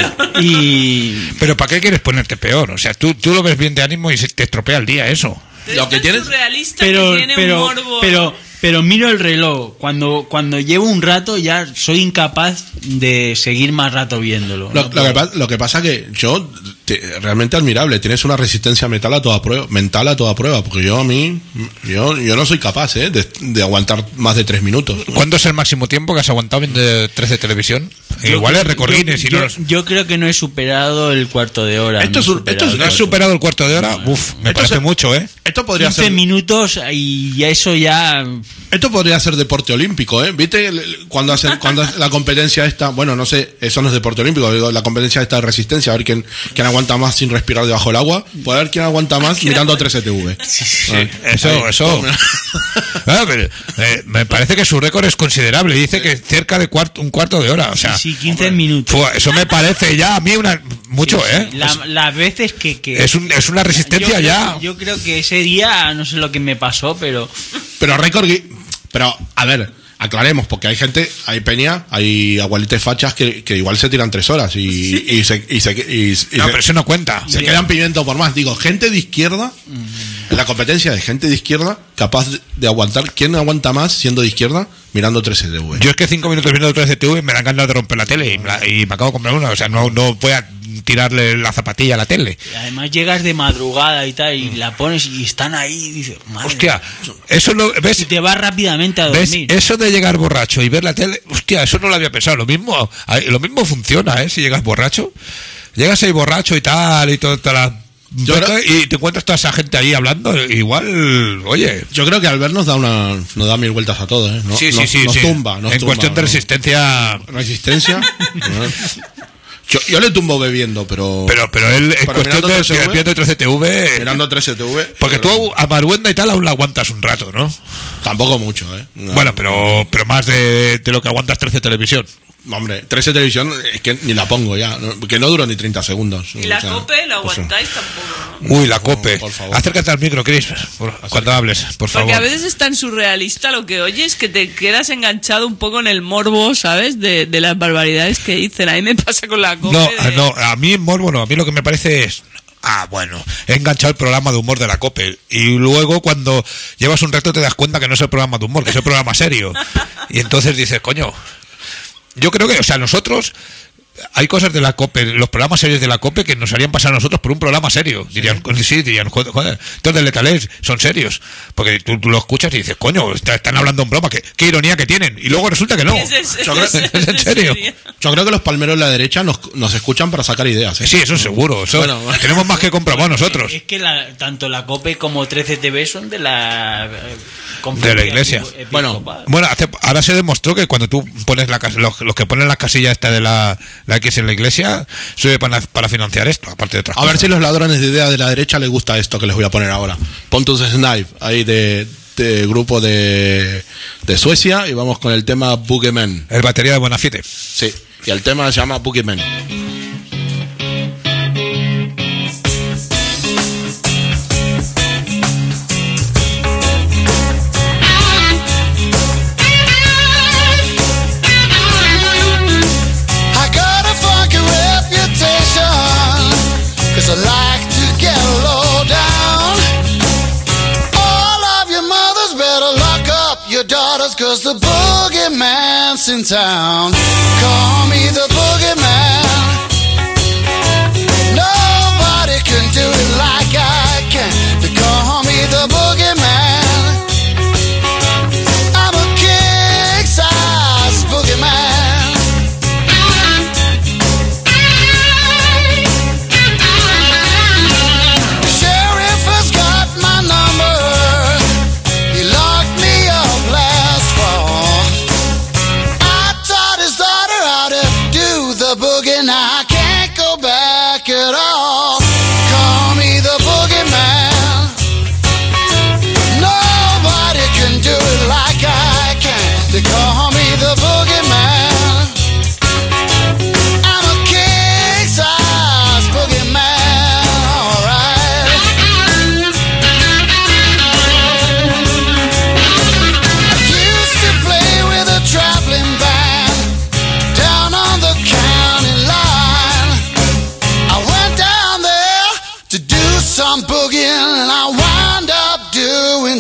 Pero ¿para qué quieres ponerte peor? O sea, tú lo ves bien de ánimo y se te estropea el día eso. Lo que tienes... Surrealista que tiene un morbo. Pero miro el reloj. Cuando llevo un rato ya soy incapaz de seguir más rato viéndolo. Lo que pasa que yo realmente admirable. Tienes una resistencia mental a toda prueba. Porque yo no soy capaz de aguantar más de 3 minutos. ¿Cuánto es el máximo tiempo que has aguantado viendo 13 televisión? Igual es récord Guinness. Yo creo que no he superado el cuarto de hora. ¿No has superado el cuarto de hora? Uf, me parece mucho, ¿eh? Esto podría 15 ser minutos y eso ya... Esto podría ser deporte olímpico, ¿eh? ¿Viste? Cuando la competencia esta... Bueno, no sé, eso no es deporte olímpico. Digo, la competencia esta de resistencia, a ver quién aguanta más sin respirar debajo del agua. Puede ver quién aguanta más mirando 3CTV. Sí. Eso. Pero, me parece que su récord es considerable. Dice que cerca de un cuarto de hora. O sea, sí, 15 minutos. Eso me parece ya a mí mucho, ¿eh? Las veces que es una resistencia yo creo que ese día, no sé lo que me pasó, pero récord... Pero, a ver, aclaremos, porque hay gente, hay peña, hay abuelitas fachas que igual se tiran 3 horas y pero eso no cuenta. Se quedan pidiendo por más. Digo, gente de izquierda, en la competencia de gente de izquierda, capaz de aguantar. ¿Quién aguanta más siendo de izquierda mirando 3CTV? Yo es que 5 minutos viendo 3CTV me dan ganas de romper la tele y me acabo de comprar una. O sea, no voy a tirarle la zapatilla a la tele. Y además llegas de madrugada y tal, y la pones y están ahí y dices, madre, hostia, eso ¿ves? Y te vas rápidamente a dormir. ¿Ves? Eso de llegar borracho y ver la tele, hostia, eso no lo había pensado. Lo mismo funciona, ¿eh? Si llegas borracho. Llegas ahí borracho y tal, y toda la... y te encuentras toda esa gente ahí hablando, igual, oye. Yo creo que Albert nos da 1000 vueltas a todo, ¿eh? Nos tumba. En cuestión de resistencia. ¿Resistencia? Yo le tumbo bebiendo, pero él, en cuestión de viendo 3CTV. Mirando 3CTV. Porque tú a Maruenda y tal aún la aguantas un rato, ¿no? Tampoco mucho, ¿eh? No. Bueno, pero más de lo que aguantas 13 televisión. Hombre, 13 televisión es que ni la pongo ya, que no duro ni 30 segundos. ¿Y la COPE la aguantáis tampoco, no? Uy, la COPE. Por favor. Acércate al micro, Chris, cuando hables, por favor. Porque a veces es tan surrealista lo que oyes que te quedas enganchado un poco en el morbo, ¿sabes? De las barbaridades que dicen. A mí me pasa con la COPE. No, a mí en morbo no. A mí lo que me parece es... bueno, he enganchado el programa de humor de la COPE y luego cuando llevas un rato te das cuenta que no es el programa de humor, que es el programa serio. Y entonces dices, coño... Yo creo que, o sea, nosotros, hay cosas de la COPE, los programas serios de la COPE que nos harían pasar a nosotros por un programa serio. Dirían, joder, estos de letales son serios. Porque tú lo escuchas y dices, coño, están hablando en broma, qué ironía que tienen. Y luego resulta que no. Es en serio. Yo creo que los palmeros de la derecha nos escuchan para sacar ideas, ¿eh? Sí, eso seguro. Tenemos más que comprobar nosotros. Es que tanto la COPE como 13TV son de la iglesia. Bueno, ahora se demostró que cuando tú pones los que ponen la casilla esta de la X en la iglesia, sirve para financiar esto, aparte de otras cosas. A ver si los ladrones de ideas de la derecha les gusta esto que les voy a poner ahora. Pon tus Snipe ahí de grupo de Suecia y vamos con el tema Boogeyman. El batería de Bonafide. Sí, y el tema se llama Boogeyman. I like to get low down. All of your mothers better lock up your daughters, 'cause the boogeyman's in town. Call me the boogeyman. Nobody can do it like I can. They call me the boogeyman. I'm a king-size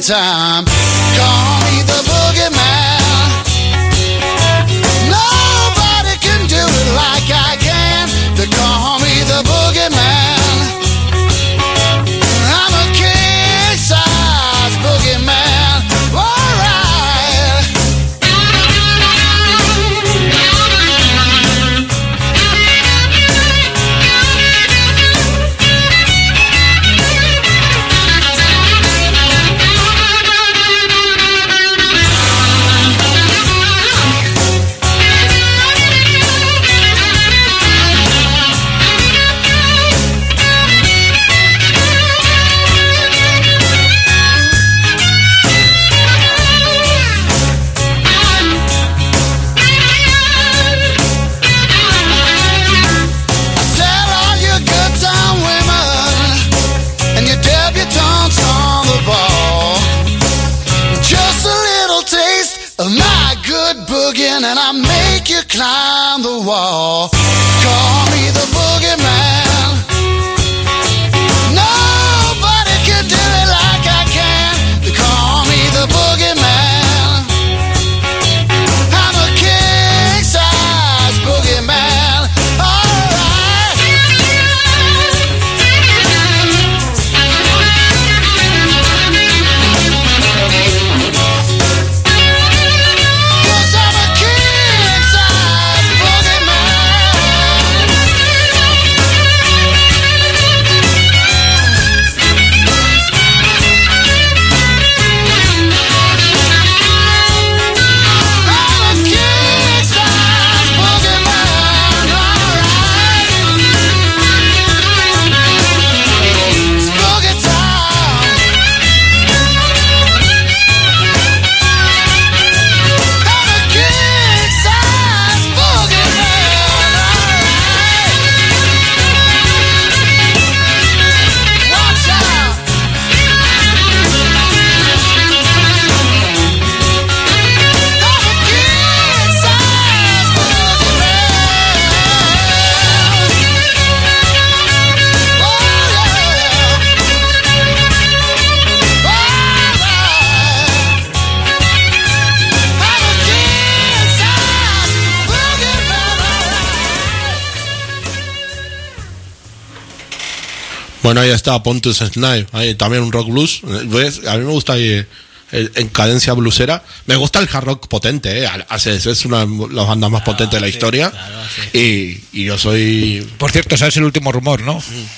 time. Call me the boogeyman. Nobody can do it like I can. They call me the boogeyman. I'm a king-size boogeyman. Alright. Tell all your good time women and your debutantes on the ball. Just a little taste of my good boogieing and I make you climb the wall. Call me the boogeyman. Nobody can do it like I can. They call me the boogeyman. I'm a king-size boogeyman. Alright. 'Cause I'm a king-size Bueno, ahí está Pontus Snipe, ahí también un rock blues. A mí me gusta ahí, en cadencia bluesera. Me gusta el hard rock potente, ACDC es una de las bandas más potentes de la historia. Claro, sí. Y yo soy... Por cierto, ¿sabes el último rumor, no?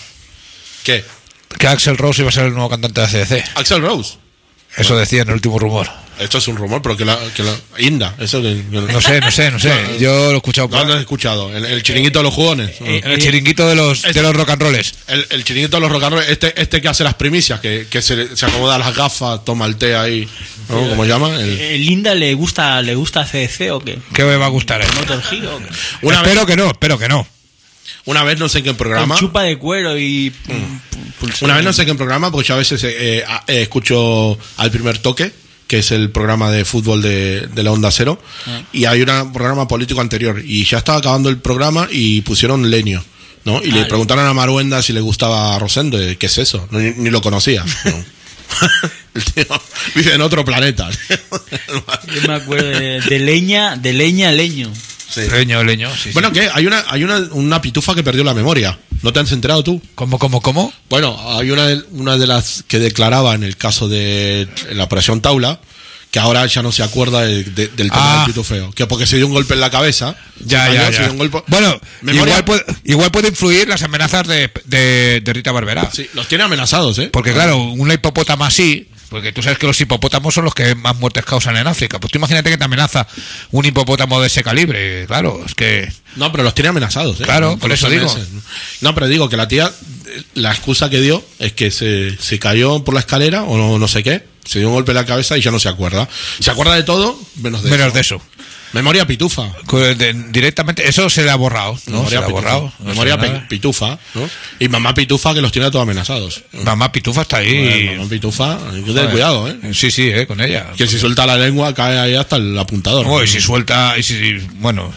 ¿Qué? Que Axl Rose iba a ser el nuevo cantante de ACDC. ¿Axl Rose? Eso decía en el último rumor. Esto es un rumor, pero que la Inda, eso que, no sé. Yo lo he escuchado. ¿Dónde lo has escuchado? ¿El chiringuito de los jugones? El chiringuito de los rock and rolls. El chiringuito de los rock and rolls, este que hace las primicias, que se acomoda las gafas, toma el té ahí, ¿no? ¿Cómo se llama? ¿El Inda le gusta CDC o qué? ¿Qué me va a gustar? ¿Motor Giro o qué? Espero que no. Una vez no sé en qué programa. Con chupa de cuero y. Una vez no sé en qué programa, porque yo a veces escucho Al Primer Toque, que es el programa de fútbol de la Onda Cero, y hay un programa político anterior, y ya estaba acabando el programa y pusieron Leño, ¿no? Y le preguntaron a Maruenda si le gustaba Rosendo, ¿qué es eso? Ni lo conocía, ¿no? El tío vive en otro planeta. Yo me acuerdo de leña a leño. Sí. Leño, sí. Bueno, ¿qué? Hay una pitufa que perdió la memoria. ¿No te has enterado tú? ¿Cómo? Bueno, hay una de las que declaraba en el caso de la operación Taula, que ahora ya no se acuerda del tema del pitufeo. Que porque se dio un golpe en la cabeza. Ya. Se dio un golpe. Bueno, igual puede influir las amenazas de Rita Barberá. Sí, los tiene amenazados, ¿eh? Porque claro, una hipopótama así... Porque tú sabes que los hipopótamos son los que más muertes causan en África. Pues tú imagínate que te amenaza un hipopótamo de ese calibre. Claro, es que... No, pero los tiene amenazados, ¿eh? Claro, por eso digo. No, pero digo que la tía, la excusa que dio es que se cayó por la escalera o no sé qué, se dio un golpe en la cabeza y ya no se acuerda. Se acuerda de todo, menos de eso. Memoria pitufa. Directamente, eso se le ha borrado, ¿no? Memoria se le ha borrado. Memoria pitufa, ¿no? Y mamá pitufa, que los tiene todos amenazados. Mamá pitufa está ahí. Mamá pitufa, hay que tener cuidado, ¿eh? Sí, con ella. Que si suelta la lengua cae ahí hasta el apuntador. No, y si suelta, bueno,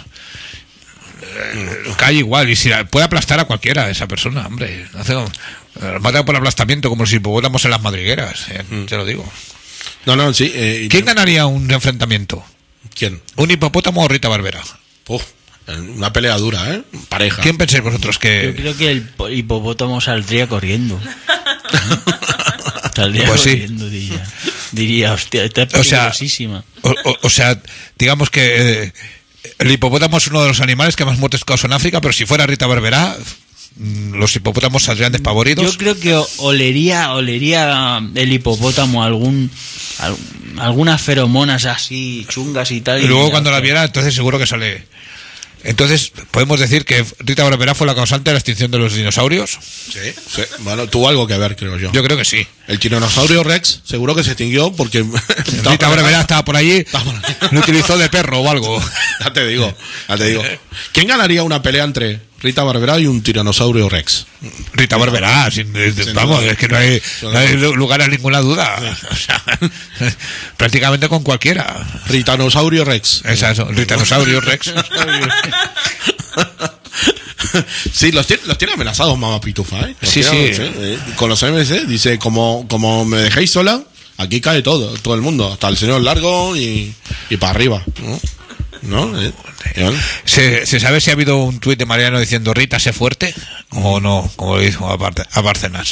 cae igual. Y si puede aplastar a cualquiera, esa persona, hombre. Mata por aplastamiento como si hipopótamos en las madrigueras, te lo digo. No, sí. ¿Quién ganaría un enfrentamiento? ¿Quién? ¿Un hipopótamo o Rita Barberá? Una pelea dura, ¿eh? Pareja. ¿Quién pensáis vosotros que...? Yo creo que el hipopótamo saldría corriendo. Saldría pues corriendo, diría, hostia, esta es peligrosísima. O sea, digamos que el hipopótamo es uno de los animales que más muertes causa en África, pero si fuera Rita Barberá, los hipopótamos saldrían despavoridos. Yo creo que olería el hipopótamo algunas feromonas así chungas y tal. Y luego cuando la viera, entonces seguro que sale... Entonces, ¿podemos decir que Rita Barberá fue la causante de la extinción de los dinosaurios? Sí. Bueno, tuvo algo que ver, creo yo. Yo creo que sí. El tiranosaurio Rex seguro que se extinguió porque... Rita Barberá estaba por allí, lo utilizó de perro o algo. Ya te digo. ¿Quién ganaría una pelea entre Rita Barberá y un tiranosaurio Rex? Rita Barberá, vamos, es que no hay lugar a ninguna duda. O sea, prácticamente con cualquiera. Ritanosaurio Rex. Eso, Ritanosaurio Rex. Sí, los tiene amenazados Mamá Pitufa, ¿eh? Sí. Con los MC, dice, como me dejéis sola, aquí cae todo el mundo, hasta el señor Largo y para arriba, ¿no? ¿Se sabe si ha habido un tuit de Mariano diciendo Rita, sé fuerte? O no, como le dijo a Bárcenas.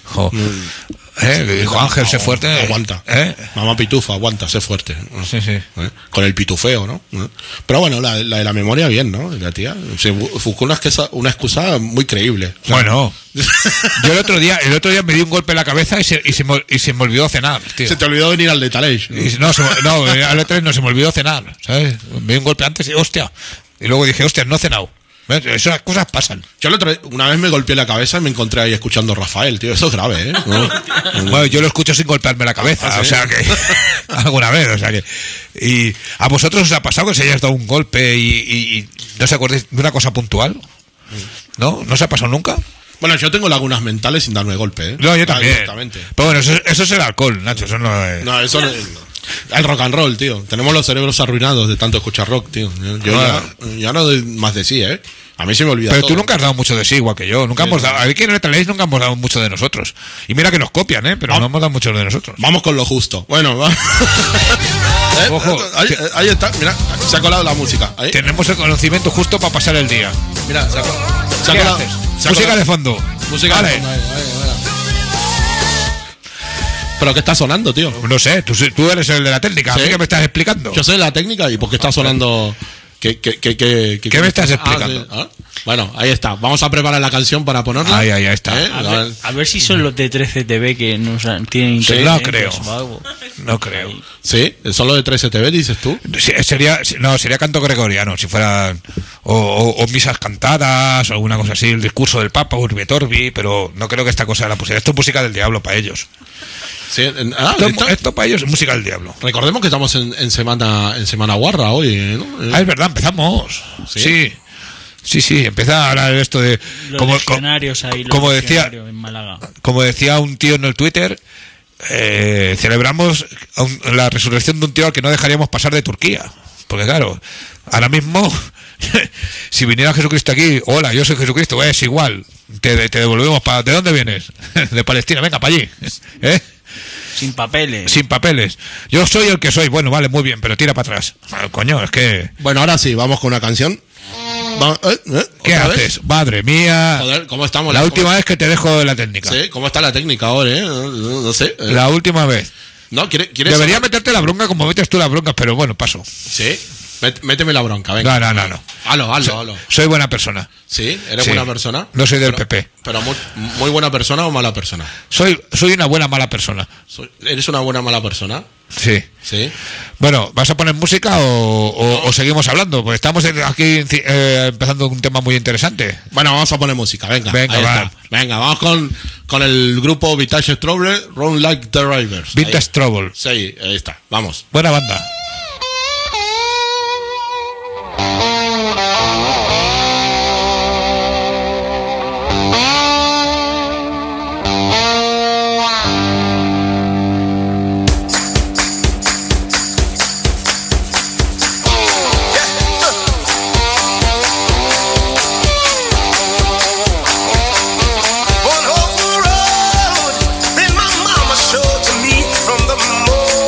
Le dijo Ángel, sé fuerte. Aguanta. Mamá Pitufa, aguanta, sé fuerte. Sí. Con el pitufeo, ¿no? Pero bueno, la de la memoria bien, ¿no? La tía se buscó una excusa muy creíble. Bueno, yo el otro día me di un golpe en la cabeza y se me olvidó cenar, tío. Se te olvidó venir al de Taleix. No, al E3 no se me olvidó cenar, ¿sabes? Me di un golpe antes y hostia. Y luego dije, hostia, no he cenado. ¿Ves? Esas cosas pasan. Yo una vez me golpeé la cabeza y me encontré ahí escuchando a Rafael, tío. Eso es grave, ¿eh? Bueno, yo lo escucho sin golpearme la cabeza, ¿sí? O sea que... alguna vez, o sea que... ¿Y a vosotros os ha pasado que se hayáis dado un golpe y no se acordáis de una cosa puntual? ¿No? ¿No se ha pasado nunca? Bueno, yo tengo lagunas mentales sin darme golpe, ¿eh? No, yo también. Pero bueno, eso es el alcohol, Nacho. Eso no es... No, eso no es... El rock and roll, tío. Tenemos los cerebros arruinados de tanto escuchar rock, tío. Yo ya no doy más de sí, ¿eh? A mí se me olvida Pero todo. Tú nunca has dado mucho de sí, igual que yo. Nunca hemos dado... Aquí en Letaleis nunca hemos dado mucho de nosotros. Y mira que nos copian, ¿eh? Pero no hemos dado mucho de nosotros. Vamos con lo justo. Bueno, va. Ojo. Ahí está, mira. Se ha colado la música. Ahí. Tenemos el conocimiento justo para pasar el día. Mira, se ha colado. Música de fondo. Música de fondo. ¿Pero qué está sonando, tío? No sé, tú eres el de la técnica. ¿Sí? ¿A mí qué me estás explicando? Yo soy de la técnica y ¿por qué está sonando? ¿Qué me estás explicando? Sí. ¿Ah? Bueno, ahí está. Vamos a preparar la canción para ponerla. Ahí está. A ver si son los de 13TV que nos tienen interés. No creo. No creo. ¿Sí? ¿Son los de 13TV, dices tú? Sería canto gregoriano, si fueran... O misas cantadas, o alguna cosa así, el discurso del Papa, Urbi et Orbi, pero no creo que esta cosa la pusiera. Esto es música del diablo para ellos. Sí, esto para ellos es música del diablo. Recordemos que estamos en semana guarra hoy, ¿no? Es verdad, empezamos. Sí, empieza ahora esto de... Como decía un tío en el Twitter, celebramos la resurrección de un tío al que no dejaríamos pasar de Turquía. Porque claro, ahora mismo, si viniera Jesucristo aquí, hola, yo soy Jesucristo, es igual, te devolvemos para... ¿De dónde vienes? De Palestina, venga, para allí. Sin papeles. Yo soy el que soy. Bueno, vale, muy bien, pero tira para atrás. Coño, es que... Bueno, ahora sí, vamos con una canción. ¿Qué haces? Madre mía. Joder, ¿cómo estamos? La última vez que te dejo de la técnica. Sí, ¿cómo está la técnica ahora, No sé. La última vez. No, ¿quieres Debería meterte la bronca como metes tú la bronca, pero bueno, paso. Sí. Méteme la bronca, venga. No. Hazlo. Soy buena persona. ¿Sí? ¿Eres buena persona? No soy del PP. ¿Pero muy buena persona o mala persona? Soy una buena mala persona. ¿Eres una buena mala persona? Sí. ¿Sí? Bueno, ¿vas a poner música o seguimos hablando? Pues estamos aquí empezando un tema muy interesante. Bueno, vamos a poner música, venga. Va. Venga, vamos con el grupo Vintage Trouble, Run Like the Rivers. Vintage Trouble. Sí, ahí está, vamos. Buena banda. One whole road, then my mama showed to me from the morning.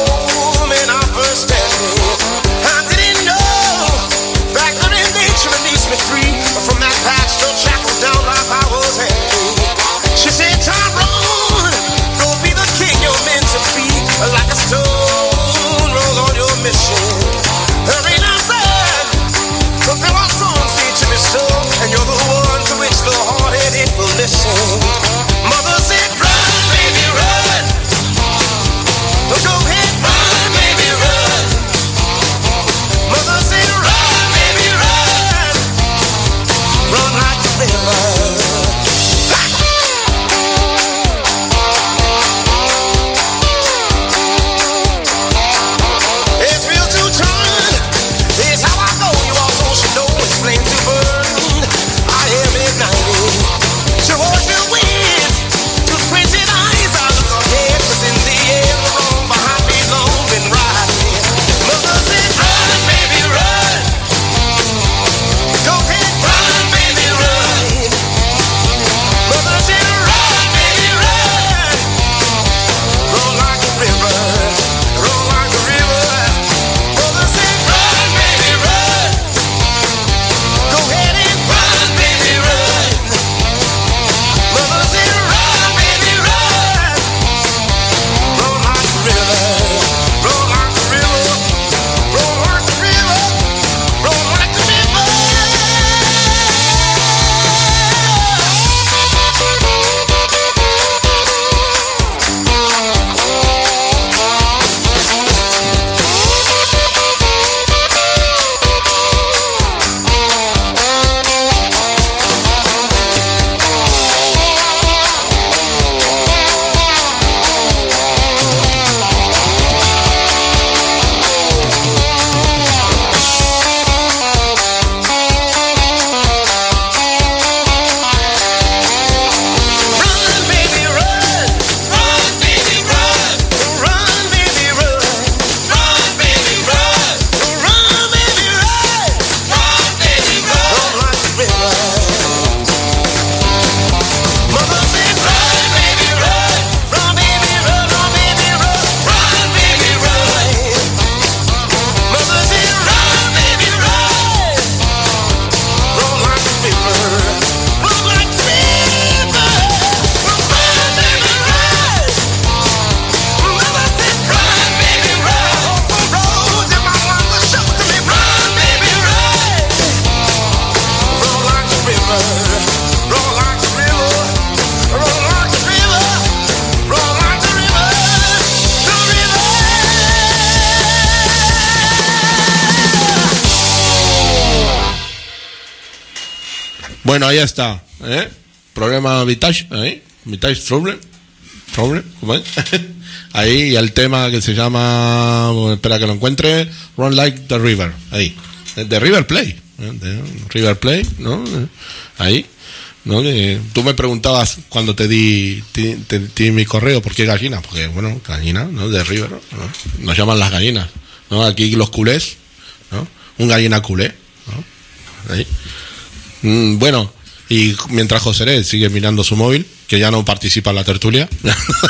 Bueno, ahí está. Problema Vintage. Vintage Problem. ¿Cómo es? Ahí, y el tema que se llama, espera que lo encuentre, Run Like the River. Ahí. De River Plate. De River Plate, ¿no? Ahí. ¿No? Tú me preguntabas cuando te di mi correo, ¿por qué gallina? Porque, bueno, gallina, ¿no? De River, ¿no? Nos llaman las gallinas, ¿no? Aquí los culés, ¿no? Un gallina culé, ¿no? Ahí. Bueno, y mientras José sigue mirando su móvil, que ya no participa en la tertulia. No.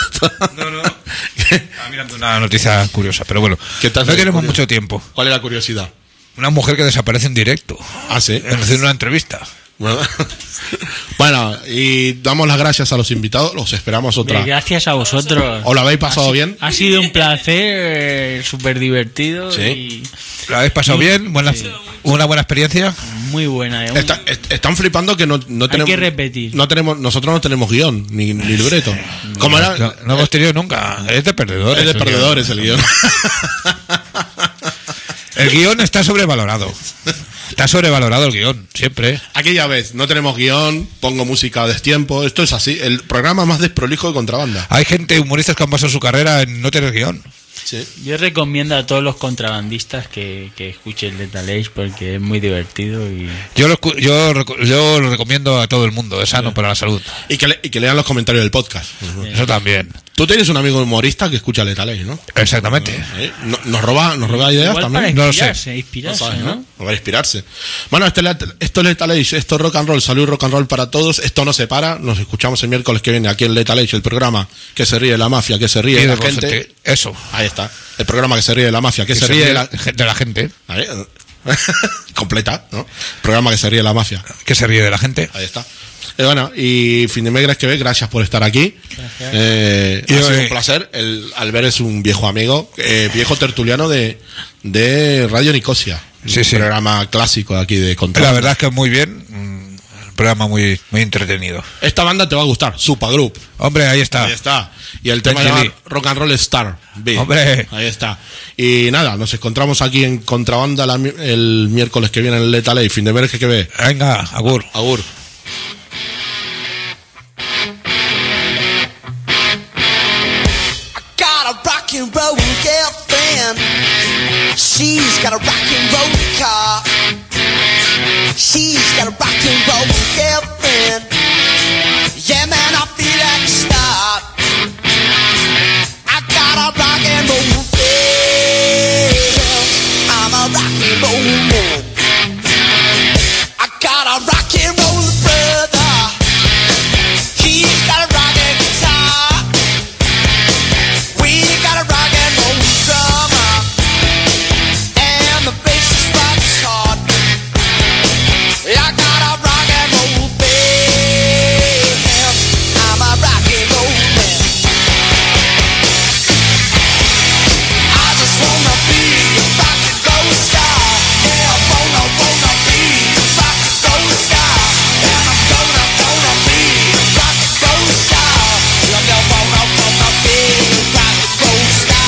Estaba mirando una noticia curiosa, pero bueno, no tenemos mucho tiempo. ¿Cuál es la curiosidad? Una mujer que desaparece en directo. Ah, sí. En una entrevista. Bueno, y damos las gracias a los invitados. Los esperamos otra. Gracias a vosotros. ¿Os lo habéis pasado bien? Ha sido un placer, súper divertido. Sí. Y... ¿Lo habéis pasado bien? ¿Una buena experiencia? Muy buena. Están flipando que no tenemos. Hay que repetir. Nosotros no tenemos guión ni libreto. ¿Cómo era? No hemos tenido nunca. Es de perdedores. Es de perdedores el guión. El guión está sobrevalorado. Está sobrevalorado el guión, siempre. Aquí ya ves, no tenemos guión, pongo música a destiempo. Esto es así, el programa más desprolijo de Contrabanda. Hay gente, humoristas que han pasado su carrera en no tener guión. Sí. Yo recomiendo a todos los contrabandistas que escuchen Lethal Age porque es muy divertido. Y yo lo recomiendo a todo el mundo, es sano para la salud. Y que lean los comentarios del podcast. Sí. Eso también. Tú tienes un amigo humorista que escucha Lethal Age, ¿no? Exactamente. Nos roba ideas igual también. Para no lo sé. Inspirarse, ¿no? Para inspirarse. Bueno, esto es Lethal Age, esto es rock and roll, salud rock and roll para todos. Esto no se para. Nos escuchamos el miércoles que viene aquí en Lethal Age, el programa que se ríe de la mafia, que se ríe de la gente. Eso. Ahí está. El programa que se ríe de la mafia, que se ríe de la gente. Completa, ¿no? El programa que se ríe de la mafia. Que se ríe de la gente. Ahí está. Bueno, y fin de megras que ve, gracias por estar aquí. Ha sido un placer. Albert es un viejo amigo, viejo tertuliano de Radio Nicosia. Sí, un programa clásico aquí de Contrabanda. La verdad es que muy bien. Un programa muy entretenido. Esta banda te va a gustar, Supagroup. Hombre, ahí está. Ahí está. Y el tema se llama Rock and Roll Star. Hombre. Ahí está. Y nada, nos encontramos aquí en Contrabanda el miércoles que viene en Lethal Age. Fin de megras que ve. Venga, agur. Agur. And roll girlfriend. She's got a rock and roll car. She's got a rock and roll girlfriend. Yeah, man, I feel like a star. I got a rock and roll girl. I'm a rock and roll man. I got a rock and roll brother. He's got a rock and guitar. We got a rock and roll drummer, and the bass is rock hard. I got a rock and roll band. I'm a rock and roll man. I just wanna be a rock and roll star. Yeah, I wanna be a rock and roll star. And I'm gonna be a rock and roll star. Love you, wanna be a rock and roll star.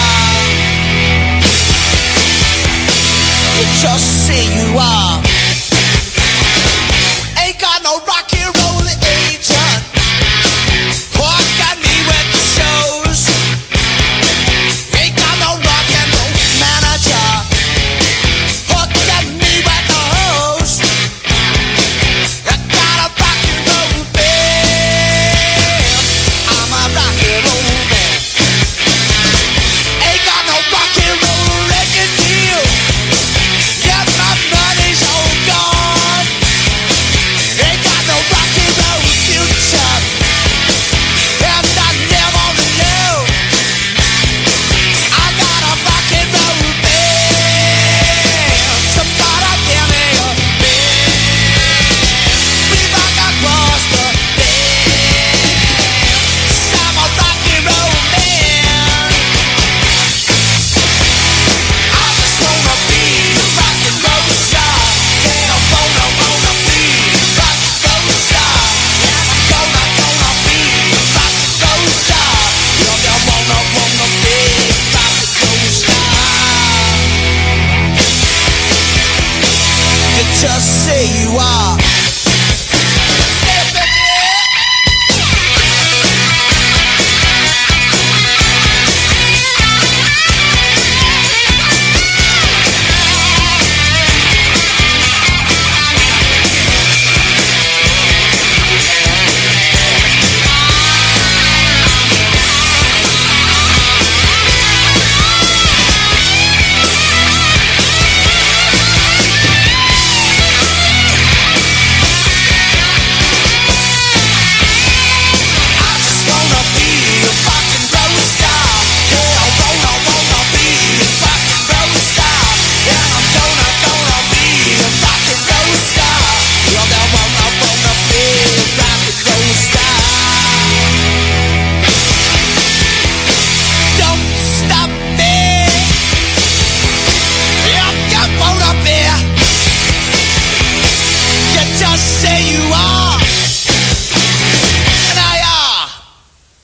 You just say you are. Ain't got no rock and roll agent. What got me with the shows? Ain't got no rock and roll manager. What got me with the hose? I got a rock and roll band. I'm a rock and roll man. Ain't got no rock and roll record deal. Yeah, my money's all gone. Ain't got no rock and roll future. And I never know. I got a rock and roll band. Somebody give me a band. We rock across the band. I'm a rock and roll man. I just wanna be a rock and roll star. Yeah, I wanna be a rock and roll star. And I'm gonna be a rock and roll star. Love you, wanna be a rock and roll star. You just say you are.